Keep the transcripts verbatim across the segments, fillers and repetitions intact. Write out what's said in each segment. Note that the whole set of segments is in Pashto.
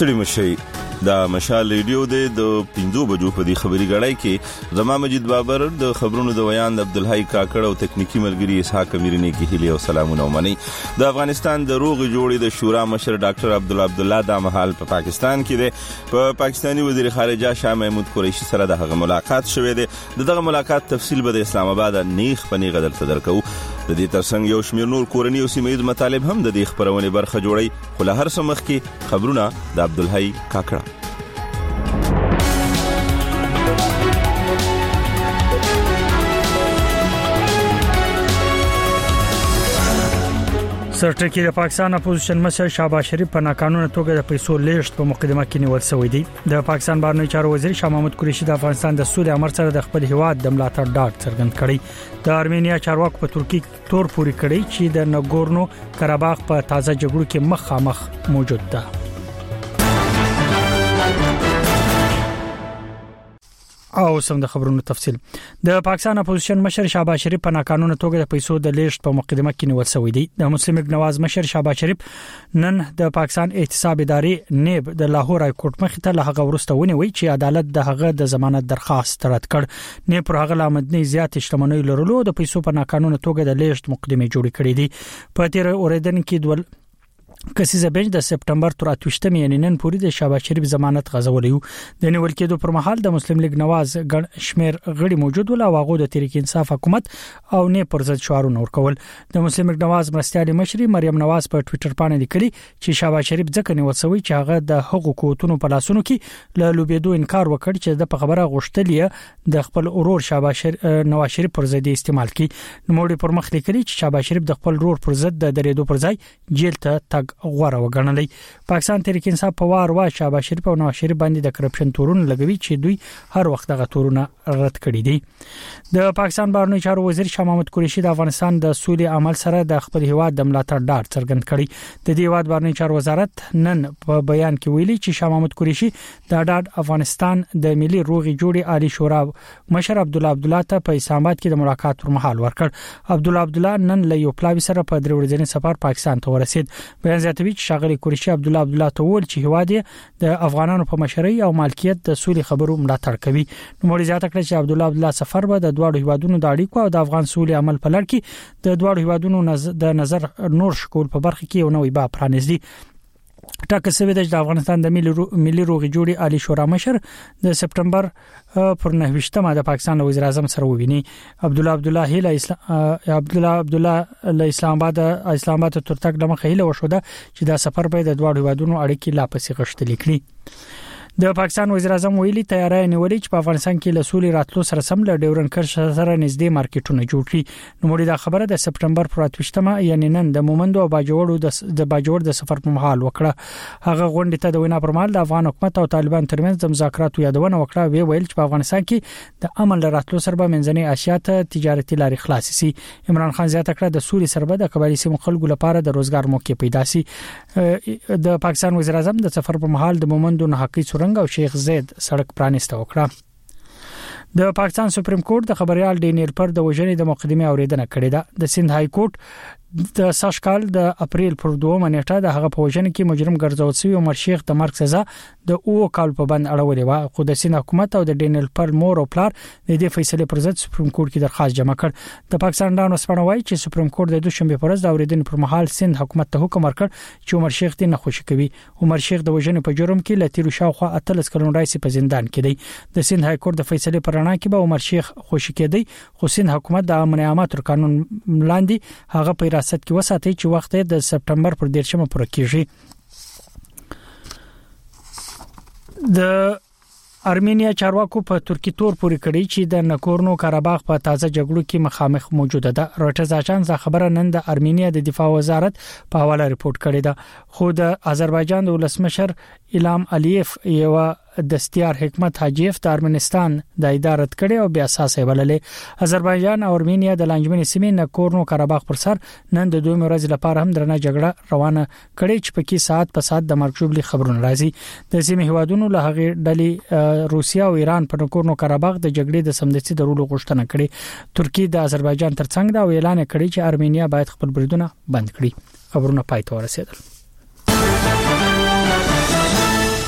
ستړي مشي دا مشال ریډیو د پینځو بجو په دې خبري غړای کې زما مجید بابر د خبرونو د ویان د عبدالحی کاکړ او تکنیکی ملګری اسحاق امیرنی کې هلي او سلامونه ومني. د افغانستان د روغ جوړې د شورا مشر ډاکټر عبد الله عبد الله د مهال په پا پاکستان کې دی. په پا پاکستانی وزیر خارجه شاه محمود قریشي سره د هغه ملاقات شوه دی. دغه ملاقات تفصیل به د اسلام آباد نیخ په نیغه درته درکو. د دې ترڅنګ یو شمیر نور کورنی او سیمه مطالب هم د دې خبرونه برخه جوړي. خو له هر څه مخکې خبرونه د عبدالحی کاکړ. سرټکی د پاکستان اپوزیشن مشر شهباز شریف په ناقانونه توګه د پیسو لیږد په مقدمه کې نیول شوی دی. د پاکستان بهرنی چارو وزیر شاه محمود قریشي د افغانستان د سولې امر سره د خپل هیواد د ملاتړ ډاډ څرګند کړی. د ارمینیا چارواکو په ترکی تور پوری کړی چې د نګورنو قرهباغ په تازه جګړو کې مخامخ موجود ده. او سم د خبرونو تفصیل. د پاکستان اپوزیشن مشر شهباز شریف په ناقانونه توګه د پیسو د لیږد په مقدمه کې نیول شوی دی. د مسلم لیگ نواز مشر شهباز شریف نن د پاکستان احتساب ادارې نیب د لاهور های کورټ مخې ته له هغه وروسته ونیوي چې عدالت د هغه د ضمانت درخواست رد کړ. نیب پر هغه لامدنی زیات شتمنۍ لرلو د پیسو په ناقانونه توګه د لیږد مقدمه جوړ کړې دي. په تیر اوریدن کې دول کسیزه بنچ د سپټمبر تر اتوشتمې یعنی نن پورې د شهباز شریف ضمانت غځولیو. د نیول کېدو پر مهال د مسلم لیگ نواز ګڼ شمیر غړي موجود ول او هغه د تحریک انصاف حکومت او نه پر ضد شعارونه ورکول. د مسلم لیگ نواز مرستيالي مشري مریم نواز په ټوئیټر باندې لیکلي چې شهباز شریف ځکه نیول شوی چې هغه د حقوقو قوتونو په لاسونو کې له لوبېدو انکار وکړ چې د په خبره غوښتلې د خپل اورور شهباز شریف نواز شریف پر ضد استعمال کړي. نو موږ پر مخ لیکلي چې شهباز شریف د خپل اورور پر ضد د درېدو پر ځای جیل ته تګ غوړه وګڼلې. پاکستان تحریک انصاف په وار وا شهباز شریف او نواز شریف باندې د کرپشن تورونه لګوي چې دوی هر وخت دغه تورونه رد کړي دي. د پاکستان بهرنی چارو وزیر شاه محمود قریشي د افغانستان د سولې عمل سره د خپل هیواد د ملاتړ ډاډ څرګند کړي. د دې هیواد بهرنی چارو وزارت نن په بیان کې ویلي چې شاه محمود قریشي د ډاډ افغانستان د ملي روغي جوړې عالی شورا مشر عبد الله عبد الله ته په اسلام آباد کې د ملاقات پر مهال ورکړ. عبد الله عبد الله نن له یو پلاوی سره په درې ورځې سفر پاکستان ته ورسید. بیان زیاتوي چې شاغلي قریشي عبد الله عبد الله ته ویل چې هیواد د افغانانو په مشرۍ او مالکیت د سولې خبرو ملاتړ کوي. نو موري زیاته کړ چې عبد الله عبد الله سفر به د دوه هیوادونو د اړیکو او د افغان سولې عمل په لړ کې د دوه هیوادونو د نظر نور شکول په برخه کې یو نوې با پرانیزدي. ټاکل شوی د افغانستان د ملي رو... ملي روغي جوړې عالی شورا مشر د سپټمبر پر نهویشتمه د پاکستان وزیر اعظم سره وویني. عبد الله عبد الله له اسلام عبد الله عبد الله له اسلام آباد اسلام آباد تر تک د مخه هله وشوده چې دا سفر به د دوه هیوادونو اړیکې لا پسې غښتلې کړي. د پاکستان وزیر اعظم ویلي تیاری نیولې چې په افغانستان کې له سولې راتلو سره سم له ډیورن کرښ سره نږدې مارکیټونه جوړ کړي. نو موري دا خبره د سپټمبر پر اتوشتمه یعنی نن د مومندو او باجوړو د باجوړ د سفر په مهال وکړه. هغه غونډه ته د وینا پر مهال د افغان حکومت او طالبان ترمنځ د مذاکراتو یادونه وکړه. وی ویل چې په افغانستان کې د امن راتلو سره به منځنۍ اسیا ته تجارتي لارې خلاص شي. عمران خان زیاته کړه د سولې سره به د قبایلی سیمو خلکو لپاره د روزګار موقع پیدا شي. د پاکستان وزیر اعظم د سفر په مهال د مومندو نه حقي سورنګ او شیخ زید سړک پرانیسته وکړه. د پاکستان سپریم کورټ د خبريال ډینیر پر د وژنې د مقدمه اوریدنه کړې ده. د سند های کورټ د ساشکال د اپریل پر دوه نیټه د هغه په وژنې کې مجرم ګرځول شوی عمر شیخ د مرګ سزا د او کال په بند اړولې و. خو د سند حکومت او د ډینیر پر مور او پلار د دې فیصله پر ضد سپریم کورټ کې درخواست جمع کړ. د پاکستان ډانو سپنوي چې سپریم کورټ د دوشنبه پر ورځ د اوریدنې پر مهال سند حکومت ته حکم ورکړ چې عمر شیخ دې نه خوشی کوي. عمر شیخ د وژنې په جرم کې لتیرو شاوخوا اتلس کلن راځي په زندان کې دی. د سند های کورټ د فیصله پر اړه کې به عمر شیخ خوشی کېدی. خو سند حکومت د امن عامه تر قانون لاندې هغه په ریاست کې وساتي چې وخت د سپټمبر پر دیرشمه پوره کیږي. د ارمینیا چارواکو په ترکی تور پوری کړی چې د نګورنو قرهباغ په تازه جګړو کې مخامخ موجوده ده. رويټرز اژانس دا خبره نن د ارمینیا د دفاع وزارت په حواله ریپورت کړی ده. خو د آذربایجان د ولسمشر الهام الیف یو دستیار حکمت حاجیف د ارمنستان د ادارت کړي او بیا اساسه بللې. آذربایجان او ارمینیا د لانجمنې سیمې نګورنو قرهباغ پر سر نن د دوه ورځې لپاره هم درنه جګړه روانه کړي چې پکې ساعت په ساعت د مرګ جوړلي خبرونه راځي. د سیمې هوادونو له هغه ډلې روسیا او ایران په نګورنو قرهباغ د جګړې د سمدستي درولو غوښتنه کړي. ترکی د آذربایجان ترڅنګ دا اعلان کړی چې ارمینیا باید خپل بریدونه بند کړي. خبرونه پای ته ورسېدل.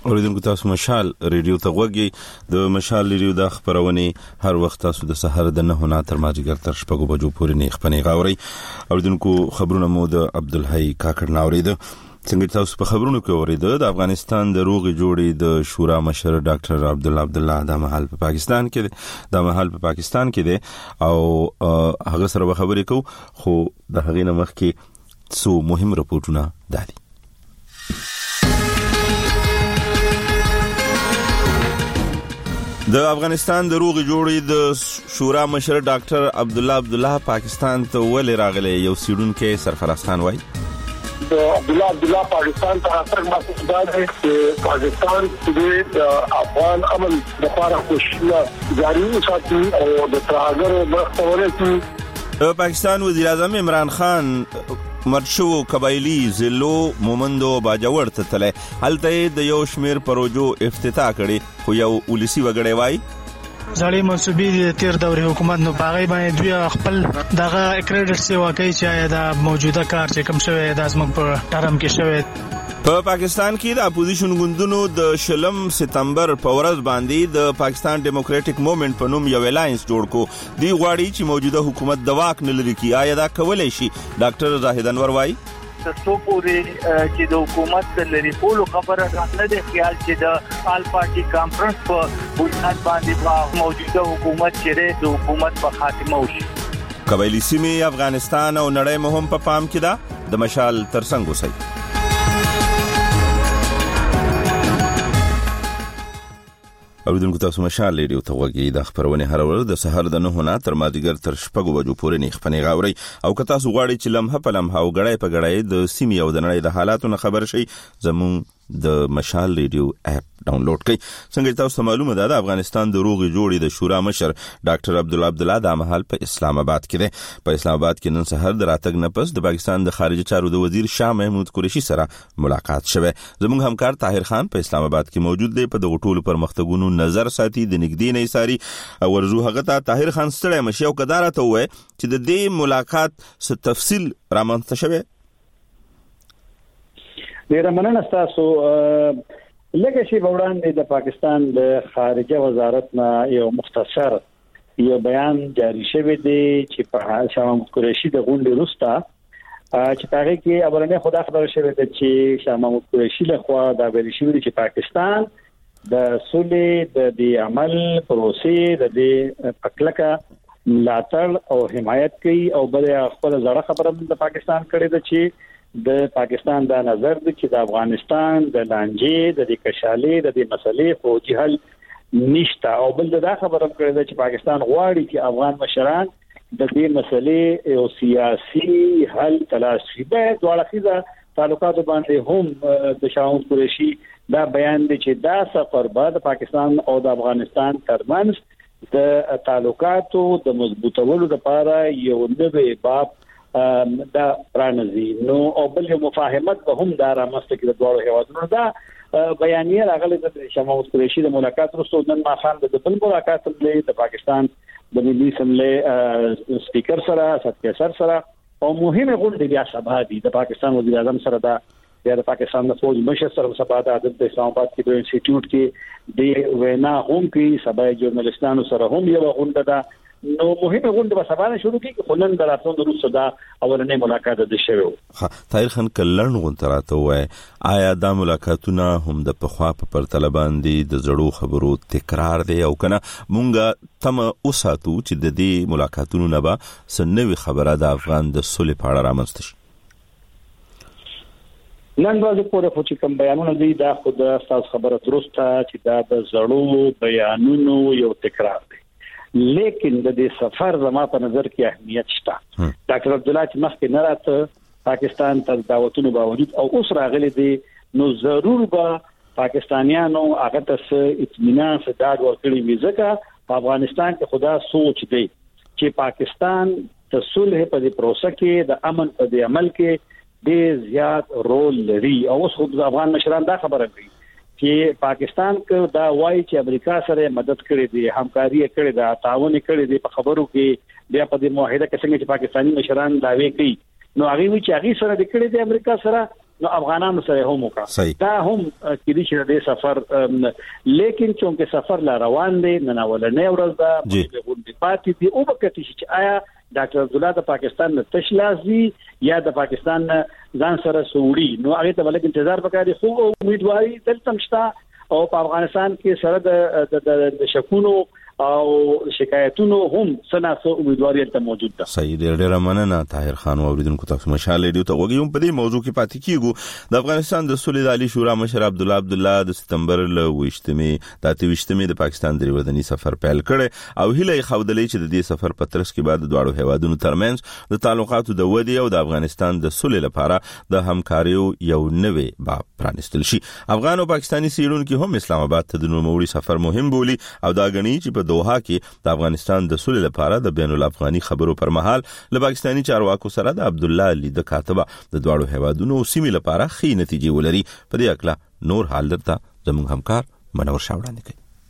اوریدونکو تاسو مشال ریډیو ته غوږی د مشال ریډیو د خبرونه هر وخت تاسو د سحر د نه نه تر ماجیګر تر شپږو بجو پورې نه خپنی غاوري. اوریدونکو خبرونه مو د عبدالحی کاکړ ناورید. څنګه تاسو په خبرونو کې اوریدل د افغانستان د روغ جوړې د شورا مشر ډاکټر عبدالله عبدالله د محل په پاکستان کې د محل په پاکستان کې دی او هغه سره خبرې کو خو د هغې نه مخکې څو مهم رپورټونه دادي. د افغانستان د روغ جوړې د شورا مشر ډاکټر عبدالله عبدالله پاکستان ته ولې راغلی؟ یو سیډونکو سرفراز خان وایي د عبدالله عبدالله پاکستان ته راځي مقصد دا دی چې پاکستان د افغان امن لپاره کوشش جاري وساتي او د ترهګرو مخاورت د پاکستان وزیر اعظم عمران خان مرشو قبایلی زلو مومندو باجوړ ته تله هلته د یو شمیر پروژو افتتاح کړي خو یو ولسی وګړی وای ځړې منسوبې د تیر دورې حکومت نو باغې باندې دوی خپل دغه اکریډټ سی واقعي چې دا موجوده کار چې کوم شوی د ازمن په ټرم کې شوی. په پاکستان کې د اپوزیشن ګوندونو د شلم سپتمبر په ورځ باندې د پاکستان ډیموکراټک موومېنټ په نوم یو الاینس جوړ کو. دی غواړي چې موجوده حکومت د واک نه لري کی آیا دا کولای شي؟ ډاکټر زاهد انور وایي تاسو پورې چې د حکومت د لري کولو خبره نه ده خیال چې د آل پارټي کانفرنس په بنیاد باندې موجوده حکومت چې د حکومت په خاتمه وشي. قبایلی سیمې افغانستان او نړۍ مهم په پام کې ده. د مشال ترڅنګ اوسئ. اوریدونکو تاسو مشال ریډیو ته غوږی د خبرونه هر ورځ د سحر د نه نه تر مازیګر تر شپږو بجو پورې نه خپنی غاوري او که تاسو غواړئ چې لمحه په لمحه او غړای په غړای د سیمې او د نړۍ د حالاتو خبر شي زمون د مشال ریډیو اپ ډاونلوډ کړئ. څنګه تاسو معلومه ده د افغانستان د روغ جوړې د شورا مشر ډاکټر عبدالله عبدالله د محل په اسلام آباد کې دی. په اسلام آباد کې نن سحر د راتګ نه پس د پاکستان د خارجه چارو د وزیر شاه محمود قریشي سره ملاقات شوه. زموږ همکار طاهر خان په اسلام آباد کې موجود دی. په دغه ټولو پرمختګونو نظر ساتي د نګدې نه ساري ورزو هغه ته طاهر خان ستړی مشي او قدارت وې چې د دې ملاقات څه تفصیل رامنځته شوه. ډیره مننه تاسو. لکه چې وړاندې د پاکستان د خارجه وزارت نه یو مختصر یو بیان جاری شوی دی چې په حال شاه محمود قریشي د غونډې وروسته چې هغه کې اولنې خدا خبر شوی دی چې شاه محمود قریشي له خوا دا ویل شوی دی چې پاکستان د سولې د دې عمل پروسې د دې پکلکه ملاتړ او حمایت کوي او بل خپل زړه خبره د پاکستان کړي ده چې د پاکستان دا نظر دی چې د افغانستان د لانجې د دې کشالې د دې مسلې فوجي حل نشته او بل دا خبره کړې ده چې پاکستان غواړي چې افغان مشران د دې مسلې او سیاسي حل تلاش کړي. د دوه تعلقات باندې هم د شاه محمود قریشي دا بیان دی چې دا سفر بعد پاکستان او د افغانستان ترمنځ د تعلقاتو د مضبوطولو لپاره یو نوې باب دا پرانځي نو او بل یو مفاهمت به هم دا رامسته کې د دوه هیوادونو دا بیانیه راغله د شاه محمود قریشي د ملاقات وروسته نن ماښام د بل ملاقات د پاکستان د ملي اسمبلی سپیکر سره ستیا سر سره او مهمه غونډه بیا سبا دي د پاکستان وزیر اعظم سره دا د پاکستان د فوج مشر سره سبا د اسلام آباد کې د انسټیټیوټ کې د وینا هم کې سبا ژورنالستانو سره هم یو غونډه ده. نو مهمه غونډه به سبا نه شروع کیږي خو نن د راتلونکو وروسته دا اولنې ملاقات د شوی. ها طاهر خان کلن غونډه راته وای آیا دا ملاقاتونه هم د پخوا په پرتله باندې د زړو خبرو تکرار دی او کنه مونږه تم اوساتو چې د دې ملاقاتونو نه به سنوي خبره د افغان د صلح په اړه رامنځته شي؟ نن ورځ پورې خو چې کوم بیانونه دي دا خو د تاسو خبره درسته چې دا د زړو بیانونو یو تکرار دی لیکن د دې سفر زما په نظر کې اهمیت شته. ډاکټر عبدالله چې مخکې نه راته پاکستان ته دعوتونو باوجود او اوس راغلي دي نو ضرور به پاکستانیانو هغه ته اطمینان سداد ورکړي وي ځکه په افغانستان کې خدا سوچ دی چې پاکستان د صلح په دې پروسه کې د امن په دې عمل کې ډېر زیات رول لري او اوس خو افغان مشران دا خبره کوي چې پاکستان کې دا وایي چې امریکا سره مدد کړې دي همکاري کړې ده تعاون کړې دي په خبرو کې بیا په دې معاهده کې څنګه چې پاکستاني مشران داوی کوي نو هغه وی چې هغه سره د کړې دي امریکا سره نو افغانانو سره هم وکړه دا هم کلی چې د سفر لیکن چونکه سفر لا روان دي نه ولنه ورځ دا په غونډه پاتې دي او وکړي چې آیا ډاکټر عبدالله د پاکستان د تشلازي یا د پاکستان ځان سره سوړي نو هغه ته ولکه انتظار وکړي خو امیدواري دلته مشته او په افغانستان کې سره د د شکونو او شکایتونو هم سناسو امیدواري ته موجود ده. صحیح ډېر ډېر مننه طاهر خان اوریدونکو تاسو مشال ریډیو ته وګورئ په دې موضوع کې پاتې کیږو د افغانستان د صلح عالی شورا مشر عبدالله عبدالله د سپتمبر ل وشتمې د اتوشتمې د پاکستان د وداني سفر پیل کړي او هله خودلې چې د دې سفر په ترڅ کې بعد د دوه هیوادونو ترمنځ د تعلقاتو د ودی او د افغانستان د صلح لپاره د همکاریو یو نوې باب پرانستل شي. افغان او پاکستاني سیډونکو هم اسلام آباد ته د نوموړي سفر مهم بولي او دا غني چې په دوحه کې د افغانستان د صلح لپاره د بین الافغاني خبرو پر مهال له پاکستاني چارواکو سره د عبدالله علي د کاتبه د دوه هیوادونو سیمې لپاره ښې نتیجې ولري. په دې اړه نور حال درته زموږ همکار منور شاوړاندې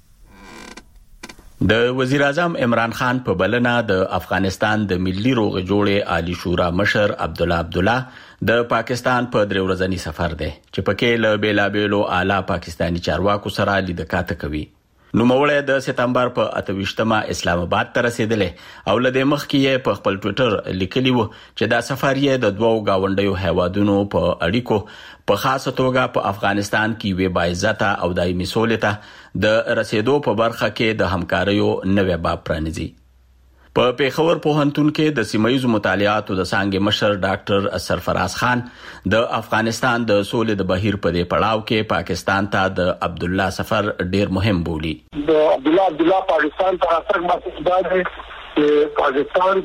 کوي. د وزیر اعظم عمران خان په بلنه د افغانستان د ملي روغ جوړې عالی شورا مشر عبدالله عبدالله د پاکستان په درې ورځنی سفر دی چې پکې له بیلابېلو اعلی پاکستاني چارواکو سره لیدکاته کوي. نو موړې د سپتمبر په اتوشتمه اسلام آباد ته رسیدلې او لدې مخ کې په خپل ټوئیټر لیکلی وو چې دا سفر یې د دوو گاونډیو هیوادونو په اړیکو په خاصه توګه په افغانستان کې وی باعزته او دایمي سولې ته د رسیدو په برخه کې د همکاریو نوې باب پرانیزي. په پیښور پوهنتون کې د سیمایي مطالعاتو د څانګې مشر ډاکټر سرفراز خان د افغانستان د سولې د بهیر په دې پړاو کې پاکستان ته د عبدالله سفر ډیر مهم بولی. د عبدالله عبدالله پاکستان ته راځي مقصد چې پاکستان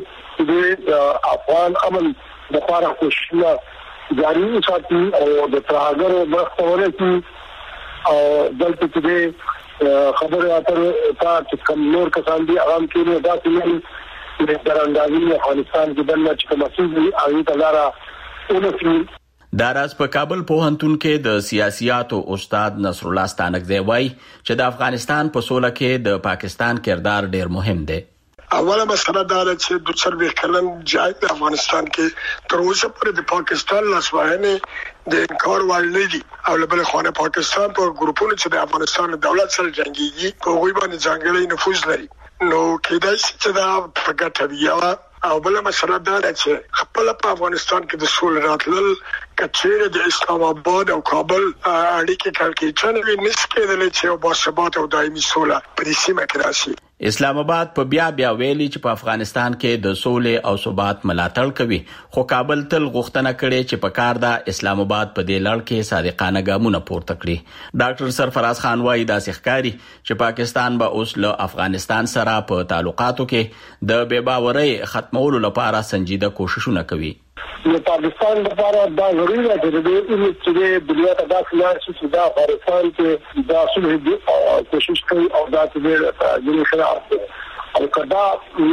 د افغان امن لپاره کوششونه جاري وساتي او د ترهګرو مخاورت او دلته کې خبره اترې ته کوم نور کسان دي عوام کې نه داسې د تراندازي افغانستان کې بلنه چې کومه سیمه هغه تلاره اونسي. داراز په کابل پوهنتون کې د سیاسياتو استاد نصر الله ستانکزی وایي چې د افغانستان په سوله کې د پاکستان کردار ډیر مهم دی. اوله مسله دا ده چې د څلور کلن جای د افغانستان کې تر اوسه پورې د پاکستان لاسوهنې د انکار وړ نه دي او له بل خوا پاکستان په ګروپونو چې د افغانستان دولت سره جنگيږي په هغوی باندې ځانګړی نفوذ لري. نو کېدای شي چې دا په ګټه وي. او بل مسله دا ده چې خپل په افغانستان کې د سولې راتلل کچېره د اسلام آباد او کابل اړیکې کړکېچن وي نس کېدل چې او باثبات او دایمي سوله په دې سیمه کې راشي. اسلام آباد په بیا بیا ویلي چې په افغانستان کې د سولې او ثبات ملاتړ کوي خو کابل تل غوښتنه کړې چې په کار د اسلام آباد په دې لړ کې صادقانه ګامونه پورته کړي. ډاکټر سرفراز خان وايي دا ښکاري چې پاکستان به اوس له افغانستان سره په تعلقاتو کې د بې باورۍ ختمولو لپاره سنجیده کوششونه کوي. نو پاکستان لپاره دا ضروري ده چې د دې دنیا ته داسې لار شي چې دا افغانستان کې دا صلح کوشش کوي او دا چې د خلاف او کدا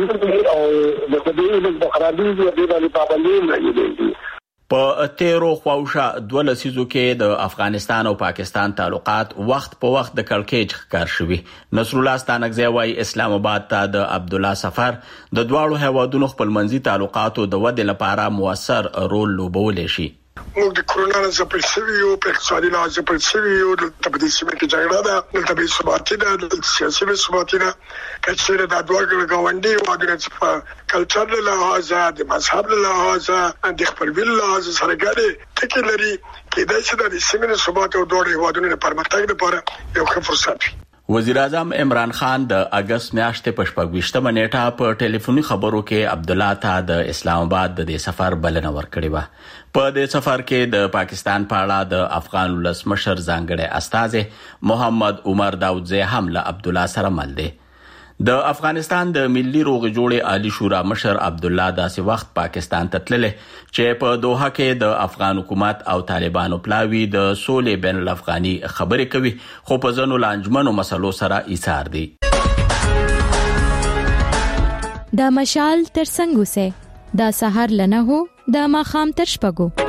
او د دې د خرابې د دې باندې پابندي نه دی. په تیرو خواوشا دوه لسیزو کې د افغانستان او پاکستان تعلقات وخت په وخت د کړکېچ ښکار شوي. نصر الله ستانکزی وايي اسلام آباد ته د عبدالله سفر د دواړو هیوادونو خپلمنځي تعلقاتو د ودې لپاره موثر رول لوبولی شي. موږ د کرونا نه ځپل شوي یو په اقتصادي لحاظ ځپل شوي یو دلته په دې سیمه کې جګړه ده دلته بې ثباتي ده دلته سیاسي بې ثباتي ده که چېرې دا دوه ګاونډي هېوادونه چې په کلچر له لحاظه د مذهب له لحاظه د خپلوي له لحاظه سره ګډې ټکي لري کېدای شي دا د سیمې د ثبات او دواړو هېوادونو د پرمختګ لپاره یو ښه فرصت وي. وزیر اعظم عمران خان د اگست میاشتې په شپږویشتمه نیټه په ټلیفوني خبرو کې عبدالله ته د اسلام آباد د دې سفر بلنه ورکړې وه. په دې سفر کې د پاکستان په اړه د افغان ولسمشر ځانګړی استازی محمد عمر داودزی هم له عبدالله سره مل دی. د افغانستان د ملي روغ جوړې عالی شورا مشر عبدالله داسې وخت پاکستان ته تللی چې په دوحه کې د افغان حکومت او طالبانو پلاوي د سولې بین الافغاني خبرې کوي خو په ځینو لانجمنو مسلو سره ایثار دي. دا مشال تر څنګه وسه دا سحر لنه هو دا ماخام تر شپږو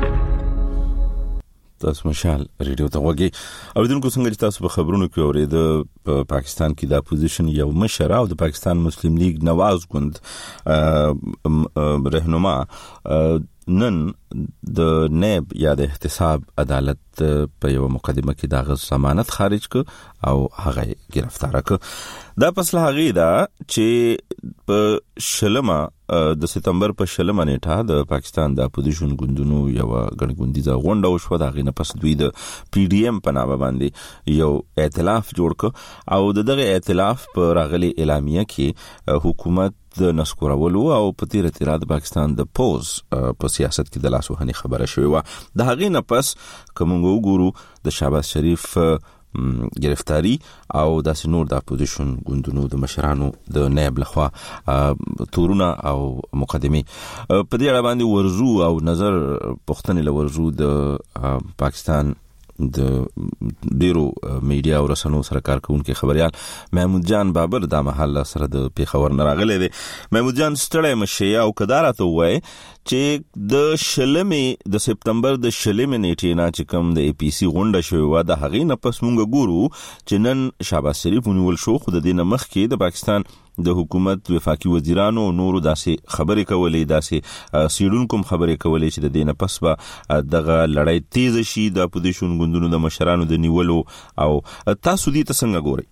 تاسو مشال ریډیو ته وګورئ. اوریدونکو څنګه چې تاسو په خبرونو کې اورېد په پاکستان کې د اپوزیشن یو مشر او د پاکستان مسلم لیگ نواز ګوند رهنما نن د نیب یا د احتساب عدالت په یو مقدمه کې د ضمانت خارج ک او هغه گرفتار ک. دا پس له هغه دا چې په شلمه د سپتمبر په شلمه نیټه د پاکستان د اپوزیشن ګوندونو یو غړغوندیزه غونډه وشوه. دا غینه پس دوی د پی ډی ایم په نامه باندې یو ائتلاف جوړ ک او دغه ائتلاف په راغلي اعلامیه کې حکومت د نسکورولو او په تیر تیر د پاکستان د پوز په سیاست کې د لاسوهنې خبره شوې و. د هغې نه پس کوم وګورو د شهباز شریف گرفتاری او د سنور د اپوزیشن ګوندونو د مشرانو د نیب لخوا تورونه او مقدمه په دې اړه باندې ورزو او نظر پښتنې لورزو د پاکستان د ډیرو میډیا او رسنیو سره کار کوونکي خبريال محمود جان بابر د محل سره د پیښور نه راغلی دی. محمود جان ستړی مشه او کدارته وای چې د شلمې د سپتمبر د شلمې نیټې نه چې کوم د ای پی سی غونډه شوې و د هغې نه پس مونږ ګورو چې نن شهباز شریف ونیول شو. خو د دې نه مخکې د پاکستان د حکومت وفاقي وزیرانو نورو داسې خبرې کولې داسې سیډونکو خبرې کولې چې د دې نه پس به دغه لړۍ تیز شي د اپوزیشن ګوندونو د مشرانو د نیولو. او تاسو دې ته څنګه ګورئ؟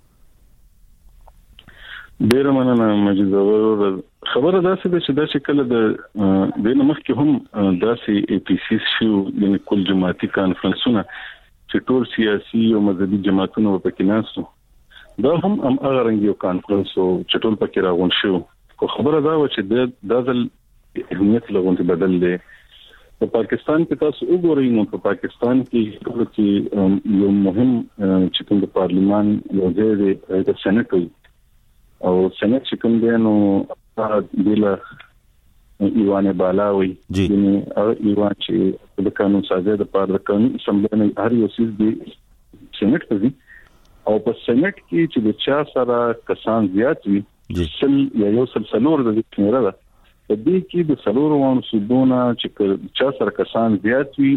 ډیره مننه مجید زور. خبره داسې ده چې دا چې کله د دې نه مخکې هم داسې ای پی سی شو یعنی کل جماعتي کانفرنسونه چې ټول سیاسي او مذهبي جماعتونه په کې ناسو دا هم هم هغه رنګ یو کانفرنس او چټول پکې راغون شو. خو خبره دا و چې د دازل اهمیت لغون ته بدل دی. په پاکستان کې تاسو وګورئ نو په پاکستان کې ټول چې یو مهم چې کوم د پارلیمان یو ځای دی د سېنات او سېنات چې کوم دی نو د ایوان بالاوي یعنی ایوان چې د قانون سازي د پاره د قانون اسمبلی نه هر یو سیس دی سېنات ته او په سېنات کې چې د چا سره کسان زیات وي سل یا یو سل سلور د شمیره ده په دې کې د سلور وانه صوبونه چې چا سره کسان زیات وي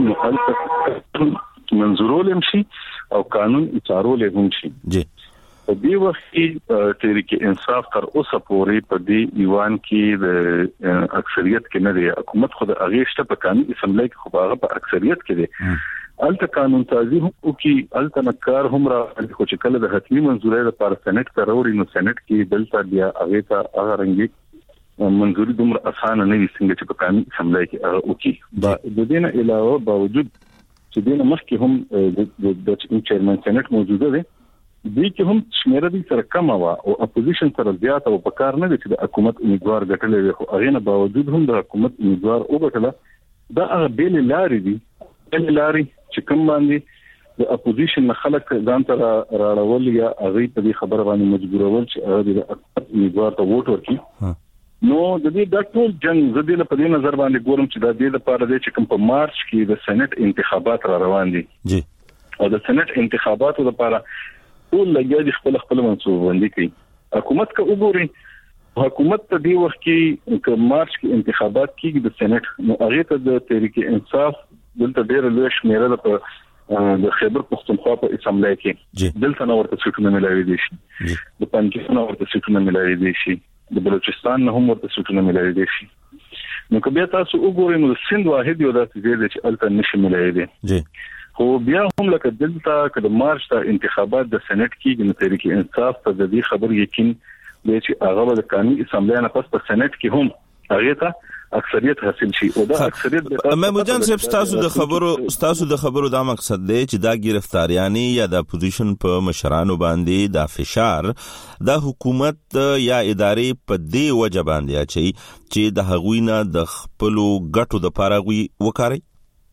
مخالفت منظورول شي او قانون اطاعت هم شي. جی په دې وخت کې تحریک انصاف تر اوسه پورې په دې ایوان کې د اکثریت کې نه دی. حکومت خو د اغیشته په قانون اسمبلی کې خو هغه په اکثریت کې دی. الته قانون سازي هم او کې الته نکار هم را خو چې کله د حتمی منځوري لپاره سېنات ته وروړي نو سېنات کې دلته بیا هغه ته هغه رنګي منځوري دومره اسانه نه وي څنګه چې په قانون اسمبلی کې هغه او کې د دې نه علاوه باوجود چې دینه مخکې هم د چیرمن سېنات موجوده دی دې کې هم شمیره دي سره کم و او اپوزیشن سره زیات او په کار نه دي چې د حکومت امیدوار ګټلې خو هغه نه باوجود هم د حکومت امیدوار او ګټله دا هغه بیل لاري دي بیل لاري چې کوم باندې د اپوزیشن خلک ځان ته راړول یا هغه په دې خبره باندې مجبورول چې هغه د امیدوار ته ووټ ورکړي. نو د دې د ټول جنگ زدي په دې نظر باندې ګورم چې د دې لپاره د چې کوم په مارچ کې د سېنات انتخابات را روان دي جی او د سېنات انتخاباتو لپاره ټول لګیا دي خپل خپل منصوبندي کوي. حکومت کا وګوري حکومت په دې وخت کې ک مارچ کې انتخابات کیږي د سېنات نو هغه ته د تحریک انصاف دلته ډېر لوی شمیره ده په د خیبر پختونخوا په اسمبلی کې دلته نو ورته سټونه ملایوي دي شي د پنځه نو ورته سټونه ملایوي دي شي د بلوچستان نه هم ورته سټونه ملایوي دي شي. نو که بیا تاسو وګورئ نو سند واحد یو داسې دی چې الته نشي ملایوي دي جی خو بیا هم لکه دلته کله مارچ ته انتخابات د سېنات کې د تحریک انصاف په دې خبر یقین دی چې هغه د قانوني اسمبلی نه پس په سېنات کې هم هغه ته اکثریت حاصل شي او دا اکثریت محمود جان صاحب تاسو د خبرو تاسو د خبرو دا مقصد دی چې دا گرفتاریانی یا د اپوزیشن په مشرانو باندې دا فشار د حکومت یا ادارې په دې وجه باندې اچي چې د هغوی نه د خپل ګټو د پاراغوي وکاري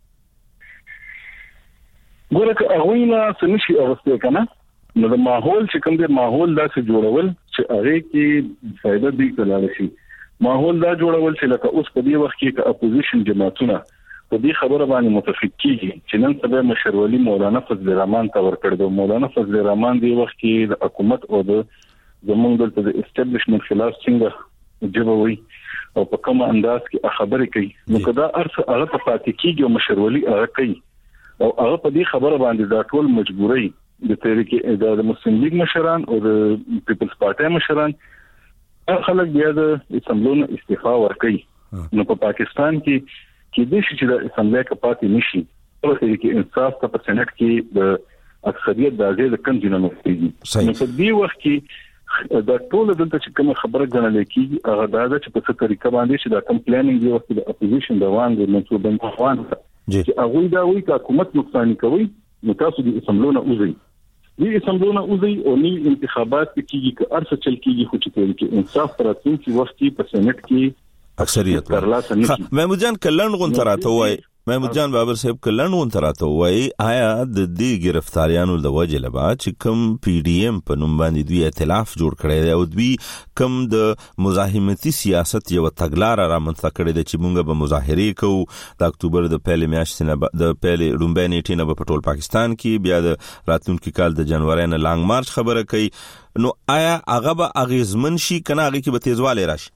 ګورکه هغوی نه سنشي اوسته کنه نو د ماحول چې کوم دی ماحول داسې جوړول چې هغه کې فائدہ دی کولای شي. ماحول دا جوړول چې لکه اوس په دې وخت کې چې اپوزیشن جماعتونه په دې خبره باندې متفق کیږي چې نن سبا مشرولي مولانا فضل الرحمن ته ورکړ دی. مولانا فضل الرحمن دی وخت کې د حکومت او د زمونږ د اسټابلیشمنت خلاف څنګه جوابوي او په کوم انداز کې خبرې کوي نو کدا ارث هغه په پاتې کیږي او مشرولي هغه کوي او هغه په دې خبره باندې دا ټول مجبوري د تحریک د مسلم لیگ مشران او د پیپلز پارټي مشران خلک بیا د اسمبلونو استعفا ورکړي. نو په پاکستان کې کې د شي چې د اسمبلی کپاتې نشي په دې کې انصاف ته په سنټ کې د اکثریت د ځای د کم جنونو کوي نو په دې وخت کې دا ټول دلته چې کوم خبره غنل کیږي هغه دا چې په څه طریقه باندې چې دا کم پلانینګ دی وخت د اپوزیشن د وان د منصوبه خوان چې هغه دا وایي چې حکومت نقصان کوي نو تاسو د اسمبلونه اوزي دې اسمبلونه اوزي او نی انتخابات کیږي که ارڅ چل کیږي خو چې کې انصاف تراتون چې وخت په سنټ کې اکثریت محمود جان کلن غون تراته وای محمود جان بابر صاحب کلن غون تراته وای آیا د دې گرفتاریانو د وجه لبا چې کم پی ډی ایم په نوم باندې دوی ائتلاف جوړ کړی دی او دوی کم د مزاحمتي سیاست یو تګلار را منځته کړی دی چې مونږ به مظاهره کوو د اکتوبر د پهلې میاشتې نه د پهلې رومبای نیټې نه په ټول پاکستان کې بیا د راتلونکي کال د جنوري نه لانګ مارچ خبره کوي نو آیا هغه به اغیزمن شي کنه هغه کې به تیزواله راشي